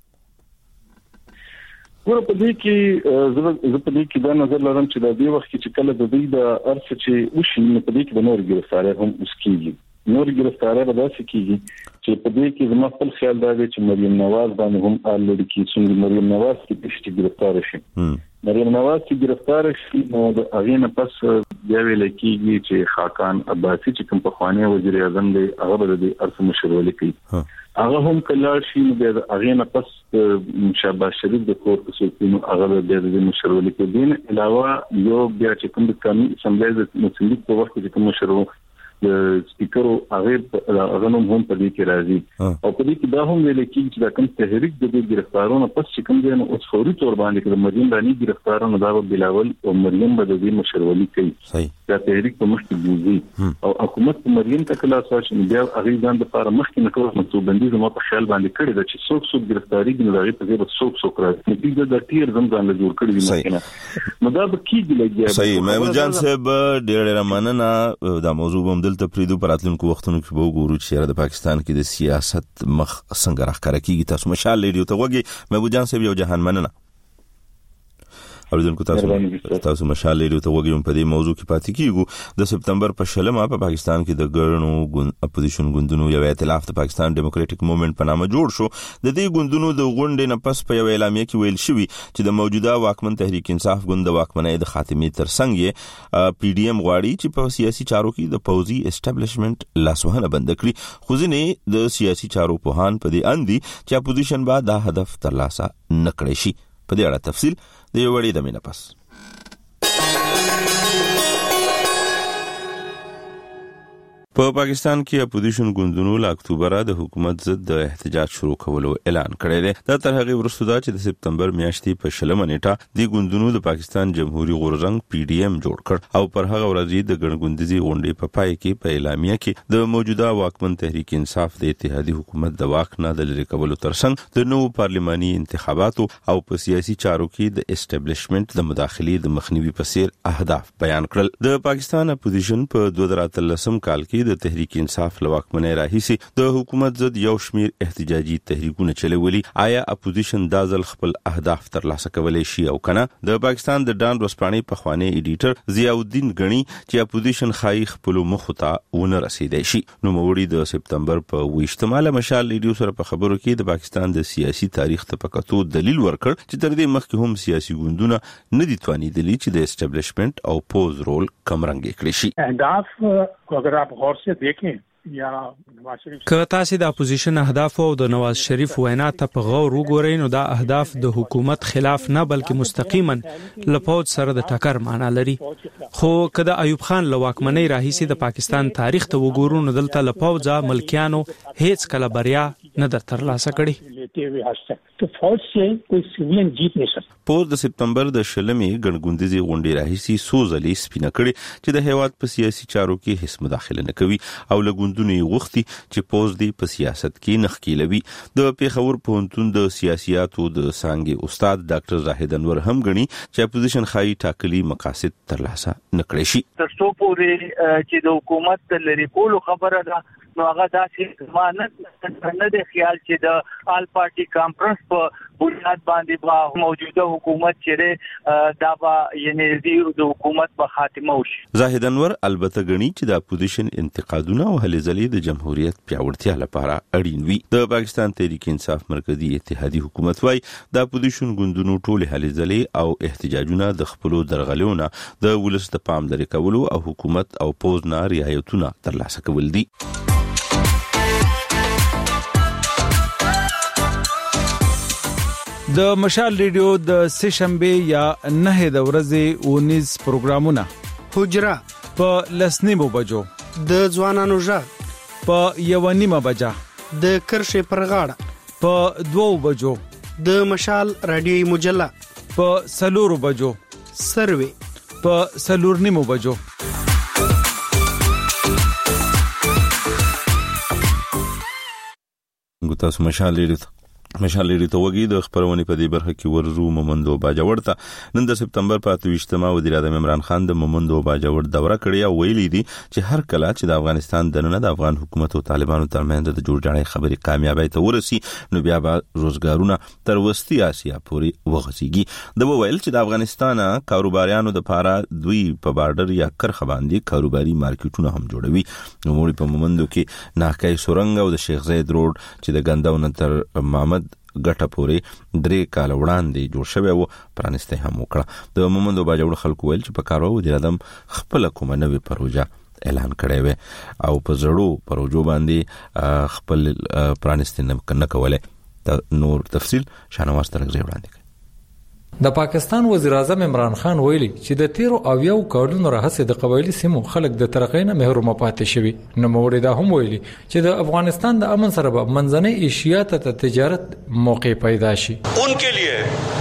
ګور په دې کې زه په دې کې دا نظر لرم چې د دې وخت چې کله د دې د ارث چې وشي نو په دې کې د نور ګرفتاري هم وسکیږي نور ګرفتاري به داسې کیږي چې په دې کې زما خپل خیال دا دی چې مریم نواز باندې هم الریډي کې څنګه مریم نواز کې چې ګرفتار شي مریم نواز چې ګرفتار شي نو د هغه نه پس بیا ویل کېږي چې خاقان عباسي چې کوم په خواني وزیر اعظم دی هغه به د ارث مشرولي کوي هغه هم کله شي نو د هغه نه پس شهباز شریف د کور په سوتینو هغه د مشرولي کوي دین علاوه یو بیا چې کوم د قانون اسمبلی د مسلک په وخت کې کوم مشرو د سپیکر هغه هغه هم هم په دې کې راځي او په دې کې دا هم ویل کېږي چې دا کوم تحریک د دې گرفتارونو پس چې کوم دی نو اوس فوري تور باندې کې د مریم باندې گرفتارونو دا بلاول او مریم به د دې مشرولي کوي دا تحریک په مخ کې بوزي او حکومت مریم ته کله اساس چې بیا هغه ځان د لپاره مخکې نه ټول منصوبندي زما په خیال باندې کړی دا چې څوک څوک گرفتاری کې نه په دې څوک څوک راځي نتیجه د ټیر زمزان له جوړ کړی دی مخکنه نو دا به کېږي لګي صحیح محمود جان صاحب ډېر ډېر مننه دا موضوع هم دلته پریدو پراتلونکو وختونو کې به وګورو چې د پاکستان کې د سیاست مخ څنګه راښکاره کیږي تاسو مشال ریډیو ته وګورئ محمود جان صاحب یو جهان مننه اوریدونکو تاسو تاسو مشال ریډیو ته وګورئ په دې موضوع کې پاتې کیږو د سپتمبر په شلمه په پاکستان کې د ګڼو اپوزیشن ګوندونو یو ائتلاف د پاکستان ډیموکراټک موومېنټ په نامه جوړ شو د دې ګوندونو د غونډې نه پس په یو اعلامیه کې ویل شوی چې د موجوده واکمن تحریک انصاف ګوند د واکمنۍ د خاتمې ترڅنګ یې پی ډی ایم غواړي چې په سیاسي چارو کې د پوزي اسټابلیشمنت لاسوهنه بند کړي خو ځینې د سیاسي چارو پوهان په دې اندي چې اپوزیشن به دا هدف ترلاسه نکړي شي په دې اړه تفصیل د یو وړي د مینه پس په پاکستان کې اپوزیشن ګوندونو له اکتوبر د حکومت ضد د احتجاج شروع کولو اعلان کړی دی دا تر هغه وروسته دا چې د سپتمبر میاشتې په شلمه نیټه د ګوندونو د پاکستان جمهوریت غورځنګ پی ډی ایم جوړ کړ او پر هغه ورځ د ګڼګوندیزي غونډې په پای کې په اعلامیه کې د موجوده واکمن تحریک انصاف د اتحادیه حکومت د واک نه د لری کولو ترڅنګ د نوو پارلماني انتخاباتو او په سیاسي چارو کې د اسټابلیشمنت د مداخلې د مخنیوي په څیر اهداف بیان کړل د پاکستان اپوزیشن په دوه زره اتلسم کال کې د تحریک انصاف لواکمنۍ راهیسي د حکومت ضد یو شمیر احتجاجي تحریکونه چلولي آیا اپوزیشن د ځل خپل اهداف ترلاسه کولای شي او کنه د پاکستان د ډان ورسپانې په خوانی ایډیټر ضیاء الدین غنی چې اپوزیشن خای خپل مخ ته ونه رسیدای شي نو موړي د سپتمبر په وشتماله مشال ریډیو سره په خبرو کې د پاکستان د سیاسي تاریخ ته پکاتو دلیل ورکړ چې تر دې مخکې هم سیاسي ګوندونه نه دي توانیدلي چې د اسټابلیشمنت او پوز رول کمرنګ کړي شي اهداف کو اگر آپ غور سے دیکھیں یا که تاسو د اپوزیشن اهداف او د نواز شریف وینا ته په غور وګورئ نو دا اهداف د حکومت خلاف نه بلکې مستقیما لپاره سره د ټکر معنی لري خو کله ایوب خان لواکمنۍ راهیسي د پاکستان تاریخ ته وګورو نو دلته لپاره ملکیانو هیڅ کله بریا نه در ترلاسه کړي تو فوج سے کوئی سیویلین جیت نہیں سکتا پوز د سپتمبر د شلمې ګڼګوندیزي غونډې راهیسي سوزلي سپینه کړي چې د هیواد په سیاسي چارو کې هیڅ مداخله نه کوي او لګوندونی غوښتي چې پوز دی په سیاست کې نخکیلوي د پیښور پوهنتون د سیاسياتو د څنګه استاد ډاکټر زاهد انور هم غني چې اپوزیشن خای ټاکلي مقاصد ترلاسه نکړي شي تر څو پورې چې د حکومت لري کولو خبره ده نو هغه داسې ضمانت نه دی خیال چې د آل پارټي کانفرنس په بنیاد باندې با موجوده حکومت چې دا با یعنی د حکومت په خاتمه وشي. زاهد انور البته غني چې د اپوزیشن انتقادونه او هلې ځلې د جمهوریت پیاوړتیا لپاره اړین وي. د پاکستان تحریک انصاف مرکزی اتحادیه حکومت وايي د اپوزیشن ګوندونو ټول هلې ځلې او احتجاجونه د خپل درغلیونه د ولس د پام لري کولو او حکومت او پوز نه رعایتونه ترلاسه کول دي. د مشال ریډیو د سشنبه یا نه د ورځې اونیز پروګرامونه حجره په لسنیمو بجو، د ځوانانو ژغ په یو نیمه بجه، د کرښې پر غاړه په دوو بجو، د مشال رادیوي مجله په سلورو بجو، سروي په سلور نیمو بجو. تاسو مشال ریډیو مشال ریډیو ته وګورئ. د خبرونه په دې برخه کې ورزو مومندو باجوړ ته نن د سپتمبر په اته ویشتمه وزیر اعظم عمران خان د مومندو باجوړ دوره کړې او ویلي دي چې هر کله چې د افغانستان د نن د افغان حکومت او طالبانو ترمنځ د جوړجاړي خبرې کامیابی ته ورسي نو بیا به روزګارونه تر وستي آسیا پورې وغځيږي. د ویل چې د افغانستان کاروباریانو د لپاره دوی په بارډر یا کرخه باندې کاروباري مارکیټونه هم جوړوي. نو موږ په مومندو کې ناکای سورنګ او د شیخ زید روډ چې د ګنداو تر محمد ګټه پورې درې کال وړاندې جوړ شوی و پرانسته هم وکړه. د مومندو باجوړ خلکو ویل چې په کارو د ادم خپل کومه نوې پروژه اعلان کړی و او په زړو پروژو باندې خپل پرانسته نه کوله. نور تفصیل شانواز ترغزي وړاندې. د پاکستان وزیر اعظم عمران خان ویلي چې د تیرو او یو کارونو راهسه د قبایلی سیمو خلک د ترقینه محروم پاتې شوي. نو موږ دا هم ویلي چې د افغانستان د امن سره به منځنۍ ایشیا ته تجارت موقع پیدا شي. उनके लिए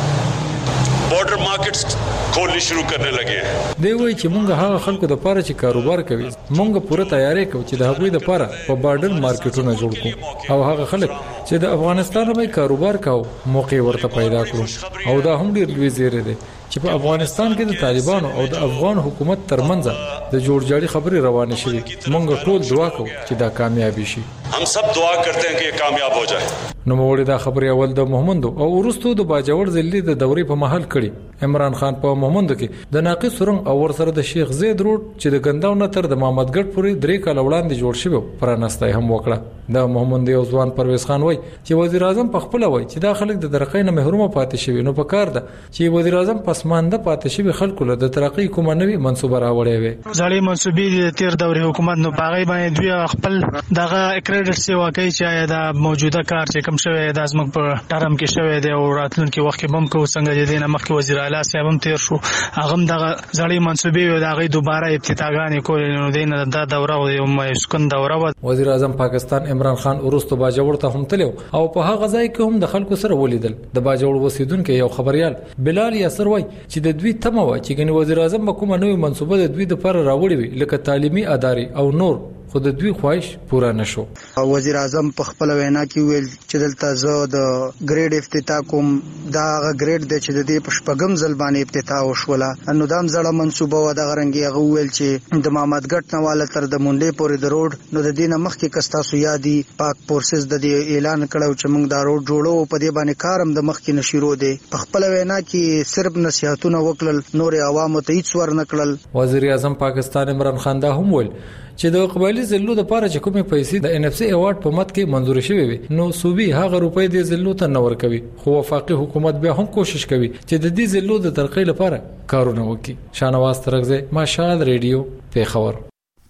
border markets खोलनी शुरू करने लगे हैं. دی وایي چې موږ هغه خلکو د پاره چې کاروبار کوي موږ پوره تیاری کوو چې د هغوی د پاره په بارډر مارکیټونه جوړ کړو او هغه خلک چې د افغانستان په کاروبار کاو موقع ورته پیدا کړو. او دا هم ډیر لوی زیری دی چې په افغانستان کې د طالبانو او د افغان حکومت ترمنځ د جوړجاړي خبرې روانې شوې. موږ ټول دعا کوو چې دا کامیاب شي. हम सब दुआ करते हैं कि ये कामयाब हो जाए. نو موږ دا خبرې اول د محمد او ورستو د باجوړ ځلې د دورې په محل کړي. عمران خان په محمد کې د ناقص سورنګ او ورسره د شیخ زید روډ چې د ګنداو نه تر د محمد ګټ پورې درې کال وړاندې جوړ شوی پرانسته هم وکړه. د محمد یو ځوان پرویز خان وای چې وزیر اعظم په خپل وای چې دا خلک د درقینه محروم پاتې شوی. نو په کار ده چې وزیر اعظم پسمانده پاتې شوی خلکو له د ترقی کومه نوې منصوبه راوړې وي. ځړې منصوبې د تیر دورې حکومت نو باغې باندې دوی خپل دغه اکریډټ سی واقعي چې دا موجوده کار چې کوم شوی د ازمک په ټرم کې شوی دی او راتلونکي وخت کې بم کو څنګه د دینه مخکې وزیر اعلی صاحب هم تیر شو هغه دغه ځړې منصوبې او دغه دوباره ابتداګانې کول نو دینه د دوره او یو مسکن دوره. وزیر اعظم پاکستان عمران خان ورستو باجوړ ته هم تلو او په هغه ځای کې هم د خلکو سره ولیدل. د باجوړ وسیدونکو یو خبريال بلال یاسر وای چې د دوی تمه و چې ګنې وزیر اعظم کومه نوې منصوبه د دوی د پر راوړي وي لکه تعلیمي ادارې او نور خو د دوی خواهش پورا نشو. وزیر اعظم په خپل وینا کې ویل چې دلته زه د ګریډ افتتاح کوم دا ګریډ د چې د دې په شپږم ځل باندې افتتاح وشوله. نو دام زړه منصوبه و د غرنګي هغه ویل چې د محمد ګټ نواله تر د مونډې پورې د روډ نو د دینه مخکې کستا سو یادي پاک فورسز د دې اعلان کړو چې موږ دا روډ جوړو په دې باندې کارم د مخکې نشیرو دي. په خپل وینا کې صرف نصيحتونه وکړل نور عوامو ته هیڅ ور نکړل. وزیر اعظم پاکستان عمران خان دا هم ویل چې د قبایلی زلو د پاره چې کومې پیسې د ان اف سي ایوارډ په مت کې منزور شوی وي نو صوبي هغه روپۍ د زلو ته نور کوي. خو وفاقي حکومت بیا هم کوشش کوي چې د دې زلو د ترقۍ لپاره کارونه وکړي. شانواز ترغزه مشال ریډیو پیښور.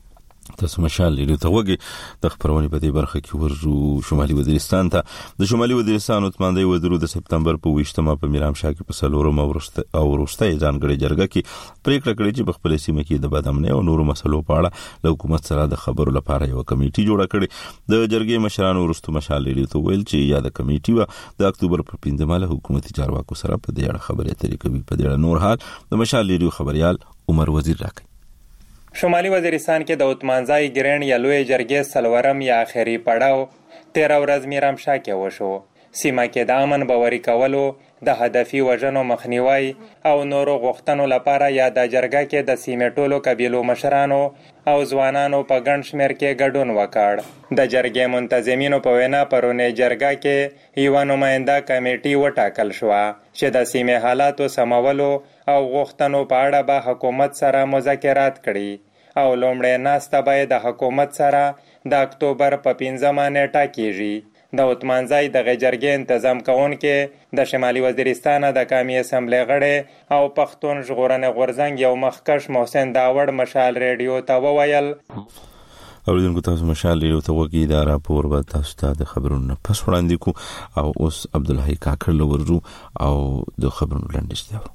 تاسو مشال ریډیو ته وګورئ. د خبرونه په دې برخه کې ورزو شمالي وزیرستان ته د شمالي وزیرستان اتماندی وزیر د سپتمبر په ویشتمه په میرام شاه کې په سلورم ورسته او ورسته ځانګړي جرګه کې پریکړه کړې چې په خپل سیمه کې د بدامنۍ او نورو مسلو په اړه له حکومت سره د خبرو لپاره یو کمیټي جوړه کړې. د جرګې مشرانو ورستو مشال ریډیو ته ویل چې یا د کمیټي و د اکتوبر په پنځمه له حکومتي چارواکو سره په دې اړه خبرې اترې کوي. په دې اړه نور حال د مشال ریډیو خبريال عمر وزیر راکړي. شمالي وزیرستان کې د اتمانځای ګرین یا لوی جرګې سلورم یا اخري پړاو تیر ورځ میرام شاه کې وشو. سیمه کې د امن باوري کولو د هدفي وژنو مخنیوي او نورو غوښتنو لپاره یا د جرګه کې د سیمې ټولو قبیلو مشرانو او ځوانانو په ګڼ شمېر کې ګډون وکړ. د جرګې منتظمینو په وینا پرونی جرګه کې یوه نماینده کمیټي وټاکل شوه چې د سیمې حالاتو سمولو او غوښتنو په اړه به حکومت سره مذاکرات کړي او لومړی ناسته به د حکومت سره د اکتوبر په پنځمه نیټه کیږي. د عثمانزای د جرګې انتظام کوونکي د شمالي وزیرستان د قومي اسمبلی غړی او پښتون ژغورنې غورځنګ یو مخکښ محسن داوړ مشال ریډیو ته وویل. اوریدونکو تاسو مشال ریډیو ته وګورئ دا راپور به تاسو ته د خبرونو پس وړاندې کو او اوس عبدالحی کاکړ لورجو او د خبرونو لنډیز دی.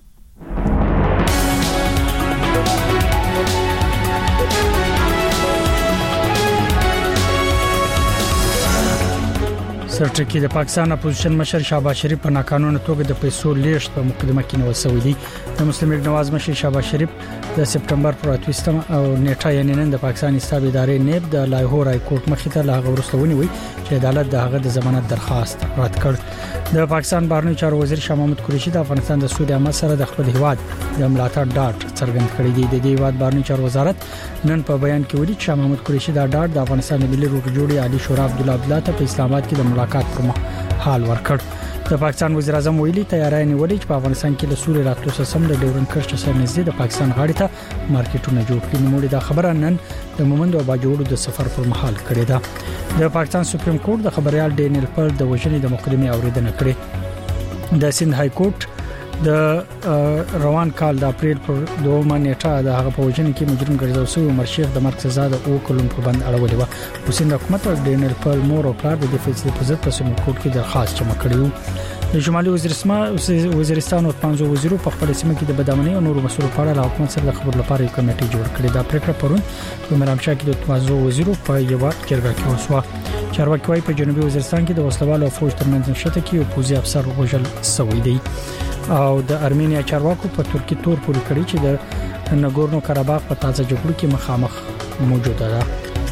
سرټکی د پاکستان اپوزیشن مشر شهباز شریف په ناقانونه توګه د پیسو لیږد په مقدمه کې نیول شوی دی. د مسلم لیگ نواز مشر شهباز شریف د سپټمبر پر اتوستم او نیټه یې نن د پاکستان حساب ادارې نیب د لاهور های کورټ مخې ته لاغه ورستونی وي چې عدالت د هغه د ضمانت درخواست رد کړ. د پاکستان بهرنی چارو وزیر شاه محمود قریشي د افغانستان د سعودي عامه سره د خپل هیواد د ملاتړ ډاډ څرګند کړی دی. د دې هیواد بهرنی چارو وزارت نن په بیان کې ویلي چې شاه محمود قریشي دا ډاډ د افغانستان د ملي روغ جوړې عالی شورا عبدالله عبدالله ته په اسلام آباد کې د ملاقات پر حال ورکړ. د پاکستان وزیر اعظم ویلي تیاری نیولې چې په افغانستان کې د سولې راتلو سم د ډیورن کرښ سره نږدې د پاکستان غاړې ته مارکیټونه جوړ کړي. نوموړي دا خبره نن د مومند او باجوړو د سفر پر مهال کړې ده. د پاکستان سپریم کورټ د خبريال ډینیل پل د وژنې د مقدمې اوریدنه کړې. د سند های کورټ د روان کال د اپریل پر دوه نیټه د هغه په وژنې کې مجرم ګرځاو شوی عمر شیخ د مرګ سزا د او کلون په بند اړولې و. حسین حکومت او ډینیل پل مور او پلار د فیصلې په ضد په سپریم کورټ کې درخواست جمع کړی. د شمالي وزیرستان وزیرستان او پنځو وزیرو په خپل سیمه کې د بدامنۍ او نورو مسلو په اړه حکومت سره د خبرو لپاره یو کمیټه جوړ کړې. دا پریکړه پرون په مرامشاه کې د پنځو وزیرو په یو جرګه کې وشوه. چارواکي وايي په جنوبي وزیرستان کې د وسلوالو فوج ترمنځ نشته کې یو پوځي افسر وژل شوی دی او د ارمینیا چارواکو په ترکی تور پوري کړی چې د نګورنو قرهباغ په تازه جګړو کې مخامخ موجوده ده.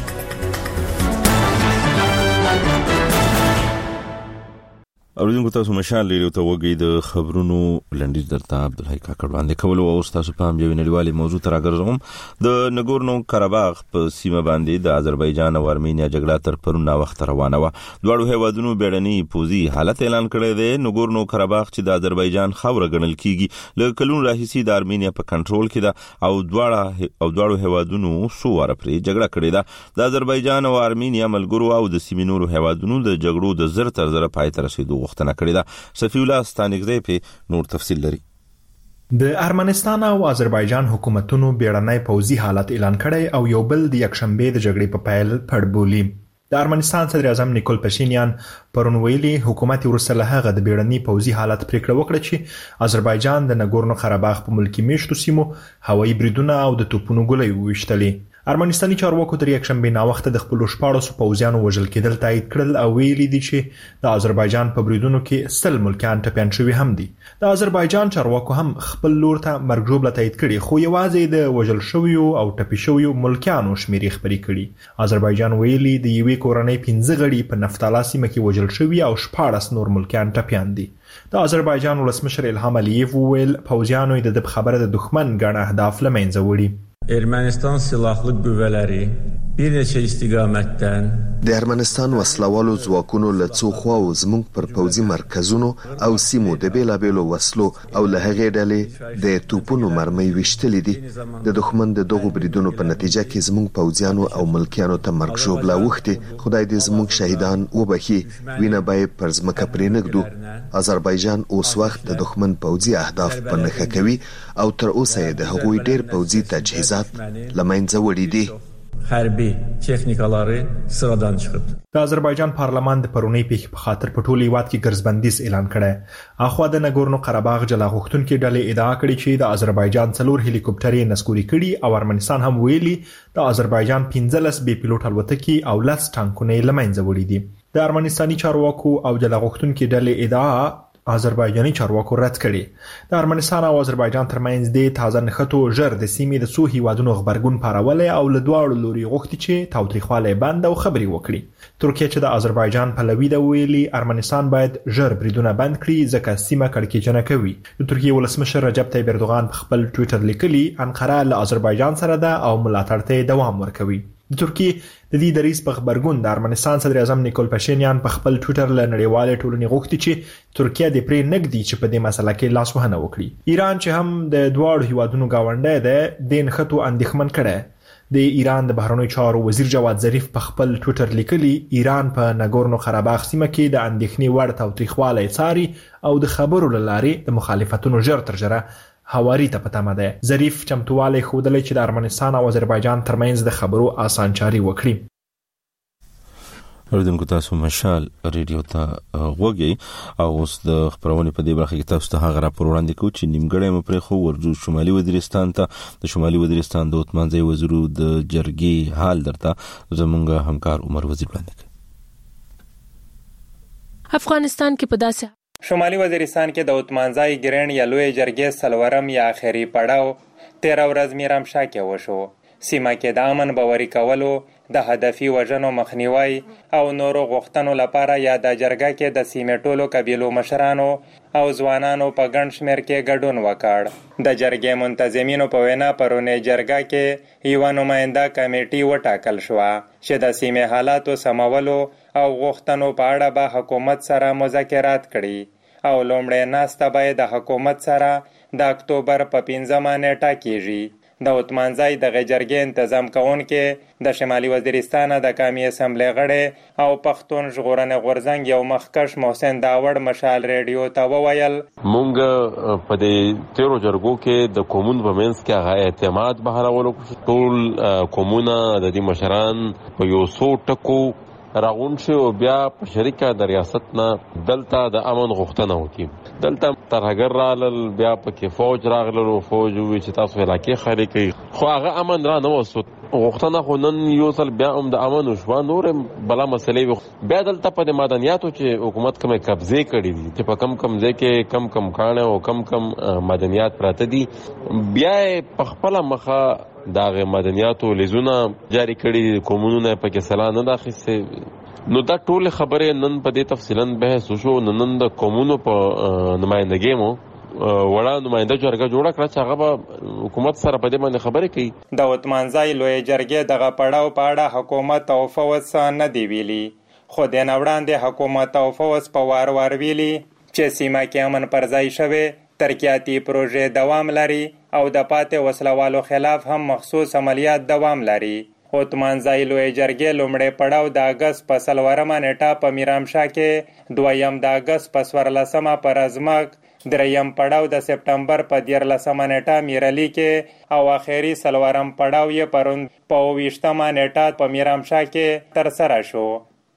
اوریدونکو تاسو مشال ریډیو ته وګورئ د خبرونو لنډیز درته عبدالحی کاکړ باندې کول او تاسو په هم یو نړیوالي موضوع تر راګرځوم. د نګورنو قرهباغ په سیمه باندې د آذربایجان او ارمینیا جګړه تر پرون وخت روانه و. دوه هیوادونو بیړنی پوزي حالت اعلان کړی دی. نګورنو قرهباغ چې د آذربایجان خاور غنل کیږي له کلون راهیسي د ارمینیا په کنټرول کې ده او دواړه او دواړو هیوادونو سو واره پرې جګړه کړې ده. د آذربایجان او ارمینیا ملګرو او د سیمې نورو هیوادونو د جګړو د زر تر زر پای ته رسیدو غوښتنه کړې ده. صفی الله ستانګزی په نور تفصیل لري. د ارمنستان او آذربایجان حکومتونو بیړنی پوځي حالت اعلان کړی او یو بل د یکشنبه د جګړې په پیل پړبولي. د ارمنستان صدر اعظم نیکول پاشینیان پرون ویلي حکومت وروسته له هغه د بیړنی پوځي حالت پریکړه وکړه چې آذربایجان د نګورنو قرهباغ په ملکی میشتو سیمو هوایي بریدونه او د توپونو ګولۍ وویشتلې. ارمنستاني چارواکو تر یکشنبه نا وخت د خپل شپاړسو پوځیانو وژل کېدل تایید کړل او ویلي دي چې د آذربایجان په بریدونو کې سل ملکیان ټپیان شوي هم دي. د آذربایجان چارواکو هم خپل لور ته مرګ ژوبله تایید کړي خو یوازې د وژل شویو او ټپي شویو ملکیانو شمیرې خبرې کړي. آذربایجان ویلي د یوې کورنۍ پنځه غړي په نفتالا سیمه کې وژل شوي او شپاړس نور ملکیان ټپیان دي. د آذربایجان ولسمشر الهام الییف وویل پوځیانو د خبره د دښمن ګڼ اهداف له منځه وړي. Ermənistan silahlı qüvvələri bir neçə istiqamətdən د ارمنستان وسلوالو ځواکونو له څو خواو زموږ پر پوځي مرکزونو او سیمو د بیلابیلو وسلو او له هغې ډلې د توپونو مرمۍ ویشتلې دي. د دښمن د دغو بریدونو په نتیجه کې زموږ پوځیانو او ملکیانو ته مرګ ژوبله اوښتې. خدای دې زموږ شهیدان وبخي، وینه باید پر ځمکه پرې نږدو. آذربایجان اوس وخت د دښمن پوځي اهداف په نښه کوي او تر اوسه یې د هغوی ډېر پوځي تجهیزات له منځه وړي دي. hərbi texnikaları sıradan çıxıb. د آذربایجان پارلمان د پرونی پیښې په خاطر په ټول هیواد کې ګرځبندیز اعلان کړی. اخوا د نګورنو قرهباغ جلا غوښتونکو ډلې ادعا کړې چې د آذربایجان څلور هلیکوپټرې نسکوري کړي او ارمنستان هم ویلي د آذربایجان پنځلس بې پیلوټ الوتکې او لس ټانکونه له منځه وړي دي. د ارمنستاني چارواکو او جلا غوښتونکو ډلې ادعا آذربایجاني چارواکو رد کړي. د ارمنستان او آذربایجان ترمنځ د تازه نښتو ژر د سیمې د څو هیوادونو غبرګون پارولې او له دواړو لوري غوښتي چې تاوتریخوالی بند او خبري وکړي. ترکیه چې د آذربایجان پلوي ده ویلي ارمنستان باید ژر بریدونه بند کړي ځکه سیمه کړکېچنه کوي. د ترکیه ولسمشر رجب طیب اردوغان په خپل ټویټر لیکلي انقره له آذربایجان سره ده او ملاتړ ته دوام ورکوي. د ترکیه د دې دریځ په خبرګون د ارمنستان صدر اعظم نیکول پاشینیان په خپل ټویټر له نړیوالې ټولنې غوښتي چې ترکیه د پرې نګدي چې په دې مسله کې لاس وهنه وکړي. ایران چې هم د دواړو هیوادونو گاونډی ده د نښتو اندېښمن کړي. د ایران د بهرنیو چارو وزیر جواد ظریف په خپل ټویټر لیکلي ایران په ناګورنو قرهباغ سیمه کې د اندېښنې وړ تاوتریخوالی څاري او د خبرو له لارې د مخالفتونو ژر تر ژره هواري ته پتمه ده. ظریف چمتووالی ښودلی چې د ارمنستان او آذربایجان ترمنځ د خبرو آسانچاري وکړي. اوریدونکو تاسو مشال ریډیو ته غوږی او اوس د خبرونه په دې برخه کې تاسو ته هغه راپور وړاندې کوم چې نیمګړی مپرې خو ورجو شمالي وزیرستان ته د شمالي وزیرستان د عثمانزی وزیرو د جرګې حال درته زمونږ همکار عمر وزیر وړاندې کوي. افغانستان کې په داسې شمالي وزیرستان کې د عثمانزی ګرین یا لوی جرګې سلورم یا اخري پړاو تیر ورځ میرامشاه کې وشو. سیمه کې د امن باوري کولو د هدفي وژنو مخنیوي او نورو غوښتنو لپاره یا د جرګه کې د سیمې ټولو قبیلو مشرانو او ځوانانو په ګڼ شمېر کې ګډون وکړ. د جرګې منتظمینو په وینا پرونی جرګه کې یوه نماینده کمیټي وټاکل شوه چې د سیمې حالاتو سمولو او غوښتنو په اړه به حکومت سره مذاکرات کړي او لومړی ناسته به د حکومت سره د اکتوبر په پنځمه نیټه کیږي. د عثمانزی د جرګې تنظیم کوونکې د شمالي وزیرستان د قومي اسمبلی غړی او پښتون ژغورنې غورځنګ یو مخکښ محسن داوړ مشال ریډیو ته وویل مونږ په دې تیرو جرګو کې د کومون په منځ کې هغه اعتماد بهرولو ټول کومونه د دې مشران په یو څو ټکو راغون شي او بیا په شریکه د ریاست نه دلته د امن غوښتنه وکړي. دلته ترهګر رالل بیا پکې فوج راغلل او فوج وی چې تاسو علاقې خالي کړئ خو هغه امن را نه وسو غوښتنه خو نن یو ځل بیا هم د امن وشو نور بلا مسلې بیا دلته په مدنیاتو چې حکومت کومه قبضه کړې دي چې په کم کم ځای کې کم کم کانه او کم کم مدنیات پراته دي بیا په خپل مخه داغه مدنیاتو لیزونه جاری کړي کومونونه پکې سلا نه داخسه نو دا ټول خبره نن په دې تفصیلا بحث وشو. نن د کومونو په نمائندګۍ مو وړا نماینده جرګه جوړه کړه چې هغه به حکومت سره په دې باندې خبرې کوي. د عثمانزی لوی جرګې دغه پړاو په اړه حکومت او فوج نه دی ویلي خو د نوړاندې حکومت او فوج په وار وار ویلي چې سیمه کې امن پر ځای شوه ترقیاتي پروژې دوام لري او د پاتې وسلوالو خلاف هم مخصوص عملیات دوام لري. عثمانزی لوی جرګې لومړی پړاو د اګست په څلورمه نیټه په میرامشاه کې، دویم د اګست په څوارلسمه په رزمک، دریم پړاو د سپټمبر په دیارلسمه نیټه میرالي کې او اخري څلورم پړاو یې پرون په اوویشتمه نیټه په میرامشاه کې ترسره شو.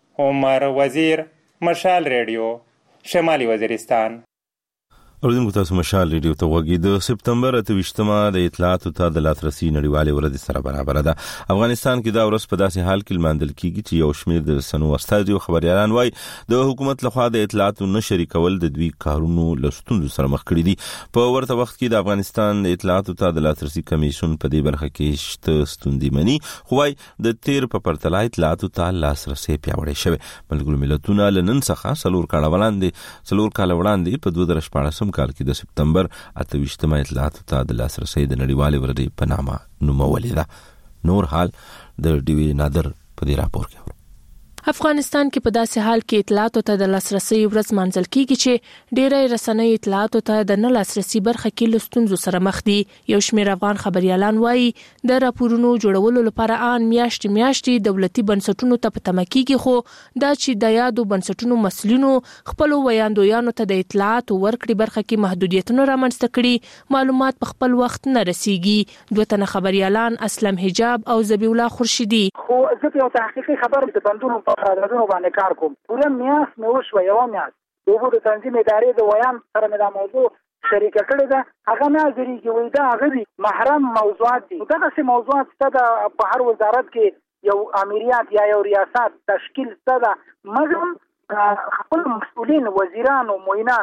عمر وزیر، مشال ریډیو، شمالي وزیرستان. اوریدونکو تاسو مشال ریډیو ته وګورئ. د سپتمبر اتویشتمه د اطلاعاتو ته د لاسرسي نړیوالې ورځ سره برابر ده. افغانستان کې دا ورځ په داسې حال کې لمانځل کیږي چې یو شمېر د رسنیو استازي او خبريالان وایي د حکومت لخوا د اطلاعاتو نشري کول د دوی کارونو له ستونزو سره مخ کړي دي. په ورته وخت کې د افغانستان د اطلاعاتو ته د لاسرسي کمیشن په دې برخه کې شته ستونزې مني، خو وايي د تیر په پرتله اطلاعاتو ته لاسرسي پیاوړی شوی. ملګرو ملتونو له نن څخه څلور کاله وړاندې څلور کاله وړاندې په دوه زره شپاړس کال کې د سپتمبر اتویشتمه اطلاعاتو ته د لاسرسي د نړیوالې ورځې په نامه نومولې ده. نور حال د ډیوی نادر په دې راپور کې. افغانستان کې په داسې حال کې اطلاعاتو ته د لاسرسي ورځ مانځل کیږي چې ډېری رسنۍ اطلاعاتو ته د نه لاسرسي برخه کې له ستونزو سره مخ دي. یو شمېر افغان خبريالان وایي د راپورونو جوړولو لپاره ان میاشتې میاشتې دولتي بنسټونو ته په تمه کیږي، خو دا چې د یادو بنسټونو مسلونو خپل ویاندویانو ته د اطلاعاتو ورکړې برخه کې محدودیتونه رامنځته کړي، معلومات په خپل وخت نه رسیږي. دوه تنه خبريالان اسلم حجاب او ذبیح الله خورشیدي خو زه یو تحقیقي خبر د بندونو عددونو باندې کار کوم. پوره میاس مې وشوه، یوه میاس د اوبو د تنظیم ادارې د ویان سره مې دا موضوع شریکه کړې ده. هغه نه حاضرېږي، وایي دا هغه دي محرم موضوعات دي. دغسې موضوعات شته ده په هر وزارت کې، یو امریات یا یو ریاست تشکیل شته ده، مګر خپل مسؤلین وزیران او معینان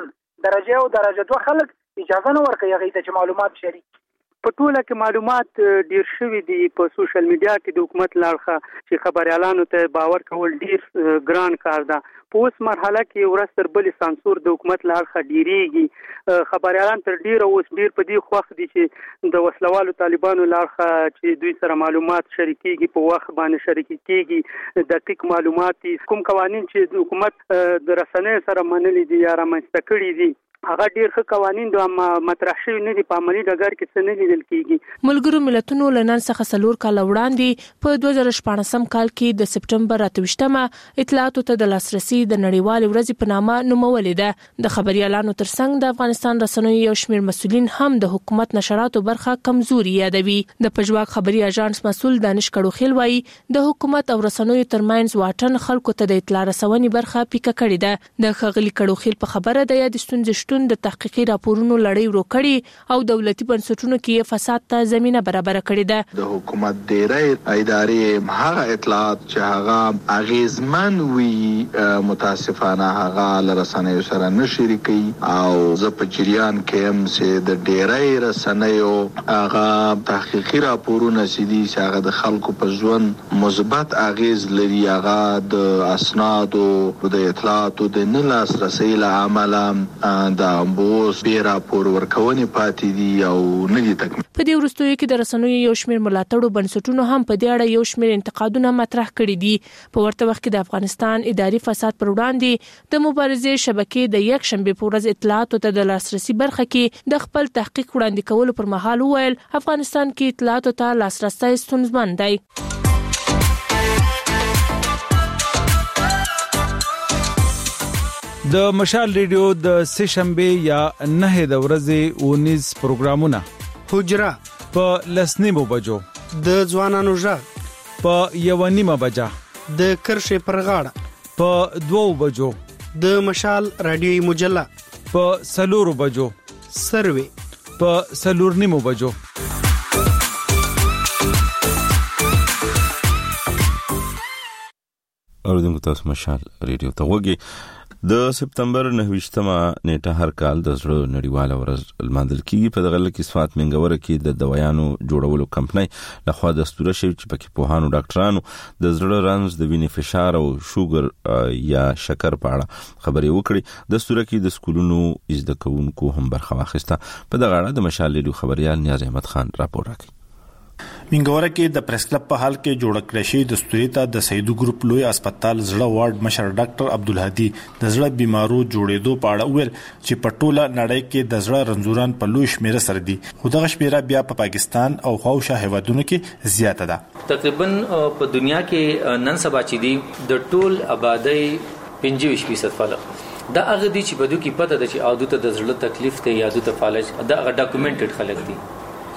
درجه او درجه دوه خلک اجازه نه ورکوي هغوی ته چې معلومات شریک په ټوله کې معلومات ډیر شوي دي په سوشل میډیا کې د حکومت لاړخه چې خبريالانو ته باور کول ډیر ګران کار ده. په اوس مرحله کې ورځ تر بلې سانسور د حکومت لاړخه ډیریږي. خبريالان تر ډیر اوس ډیر په دې خوښ دي چې د وسلوالو طالبانو لاړخه چې دوی سره معلومات شریکيږي په وخت باندې شریکيږي دقیق معلومات کوم قوانين چې د حکومت د رسنیو سره منلي دي یا رامنځته کړي دي هغه ډیر ښه قوانين د مطرح شوي نه دي په عملي ډګر کې څه نه لیدل کیږي. ملګرو ملتونو لنن څخه څلور کال وړاندې په دوه زره شپږم کال کې د سپټمبر اتهشتمه اطلاعاتو ته د لاسرسي د نړیوال ورځې په نامه نومولې ده. د خبريالانو ترڅنګ د افغانستان رسنیو یو شمېر مسؤلین هم د حکومت نشراتو برخه کمزوري یادوي. د پژواک خبري اژانس مسؤل دانش کړوخیل وایي د حکومت او رسنیو ترمنځ واټن خلکو ته د اطلاع رسونې برخه پیکه کړې ده. د خغلی کړوخیل په خبره د یاد ستونزې د تحقیقي راپورونو لړۍ ورو کړي او دولتي بنسټونو کې فساد ته زمينه برابر کړې ده. د حکومت ډېرې ادارې هغه اطلاعات چې هغه اغیزمن وي متاسفانه هغه لرسنیو سره نشري کوي او زه په جریان کې هم چې د ډېرې رسنیو هغه تحقیقي راپورونه سيدي چې هغه د خلکو په ژوند مثبت اغیز لري هغه د اسنادو د اطلاعاتو د نه لاسرسي له امله د بوس به راپور ورکونې پاتې دي او نه دي تکمیل. په دې وروستیو کې د رسنیو یو شمېر ملاتړو بنسټونو هم په دې اړه یو شمېر انتقادونه مطرح کړي دي. په ورته وخت کې د افغانستان اداري فساد پر وړاندې د مبارزې شبکې د یک شنبه په ورځ اطلاعاتو ته د لاسرسي برخه کې د خپل تحقیق وړاندې کولو پر مهال وویل افغانستان کې اطلاعاتو ته لاسرسي ستونزمن دی. د مشال ریډیو د سه شنبه یا نه د ورځې اونیز پروګرامونه حجره په لسنیمو بجو د ځوانانو ژغ په یو نیمه بجه د کرښې پر غاړه په دوو بجو د مشال رادیوي مجله په سلورو بجو سروي په سلور نیمو بجو. اوردونکو تاسو مشال ریډیو ته وګورئ. د سپتمبر نهویشتمه نیټه هر کال د زړه نړیواله ورځ لمانځل کیږي. په دغه لکه صفات منګوره کې د دوايانو جوړولو کمپنۍ لخوا دستور شوی چې پکې پوهانو ډاکټرانو د زړه رنځ د وینې فشار او شوګر یا شکر په اړه خبرې وکړي. دستور کې د سکولونو زده کوونکو هم برخه واخیسته. په دغه اړه د مشال ریډیو خبريال نیاز احمد خان راپور راکړي. منګوره کې د پریس کلب په حال کې جوړ کړی شوی دستوري ته د سیدو ګروپ لوی هسپتال زړه وارډ مشر ډاکټر عبدالهادي د زړه بیمارو جوړېدو په اړه ویل چې په ټوله نړۍ کې د زړه رنځوران په لوی شمیره سره دي خو دغه شمیره بیا په پاکستان او خواوشا هیوادونو کې زیاته ده. تقریبا په دنیا کې نن سبا چې دي د ټول آبادی پنځه فیصد فلک دا هغه دي چې بده کې پته ده چې عادت د زړه تکلیف ته یا عادت فالج دا ډاکومنټډ خلک دي.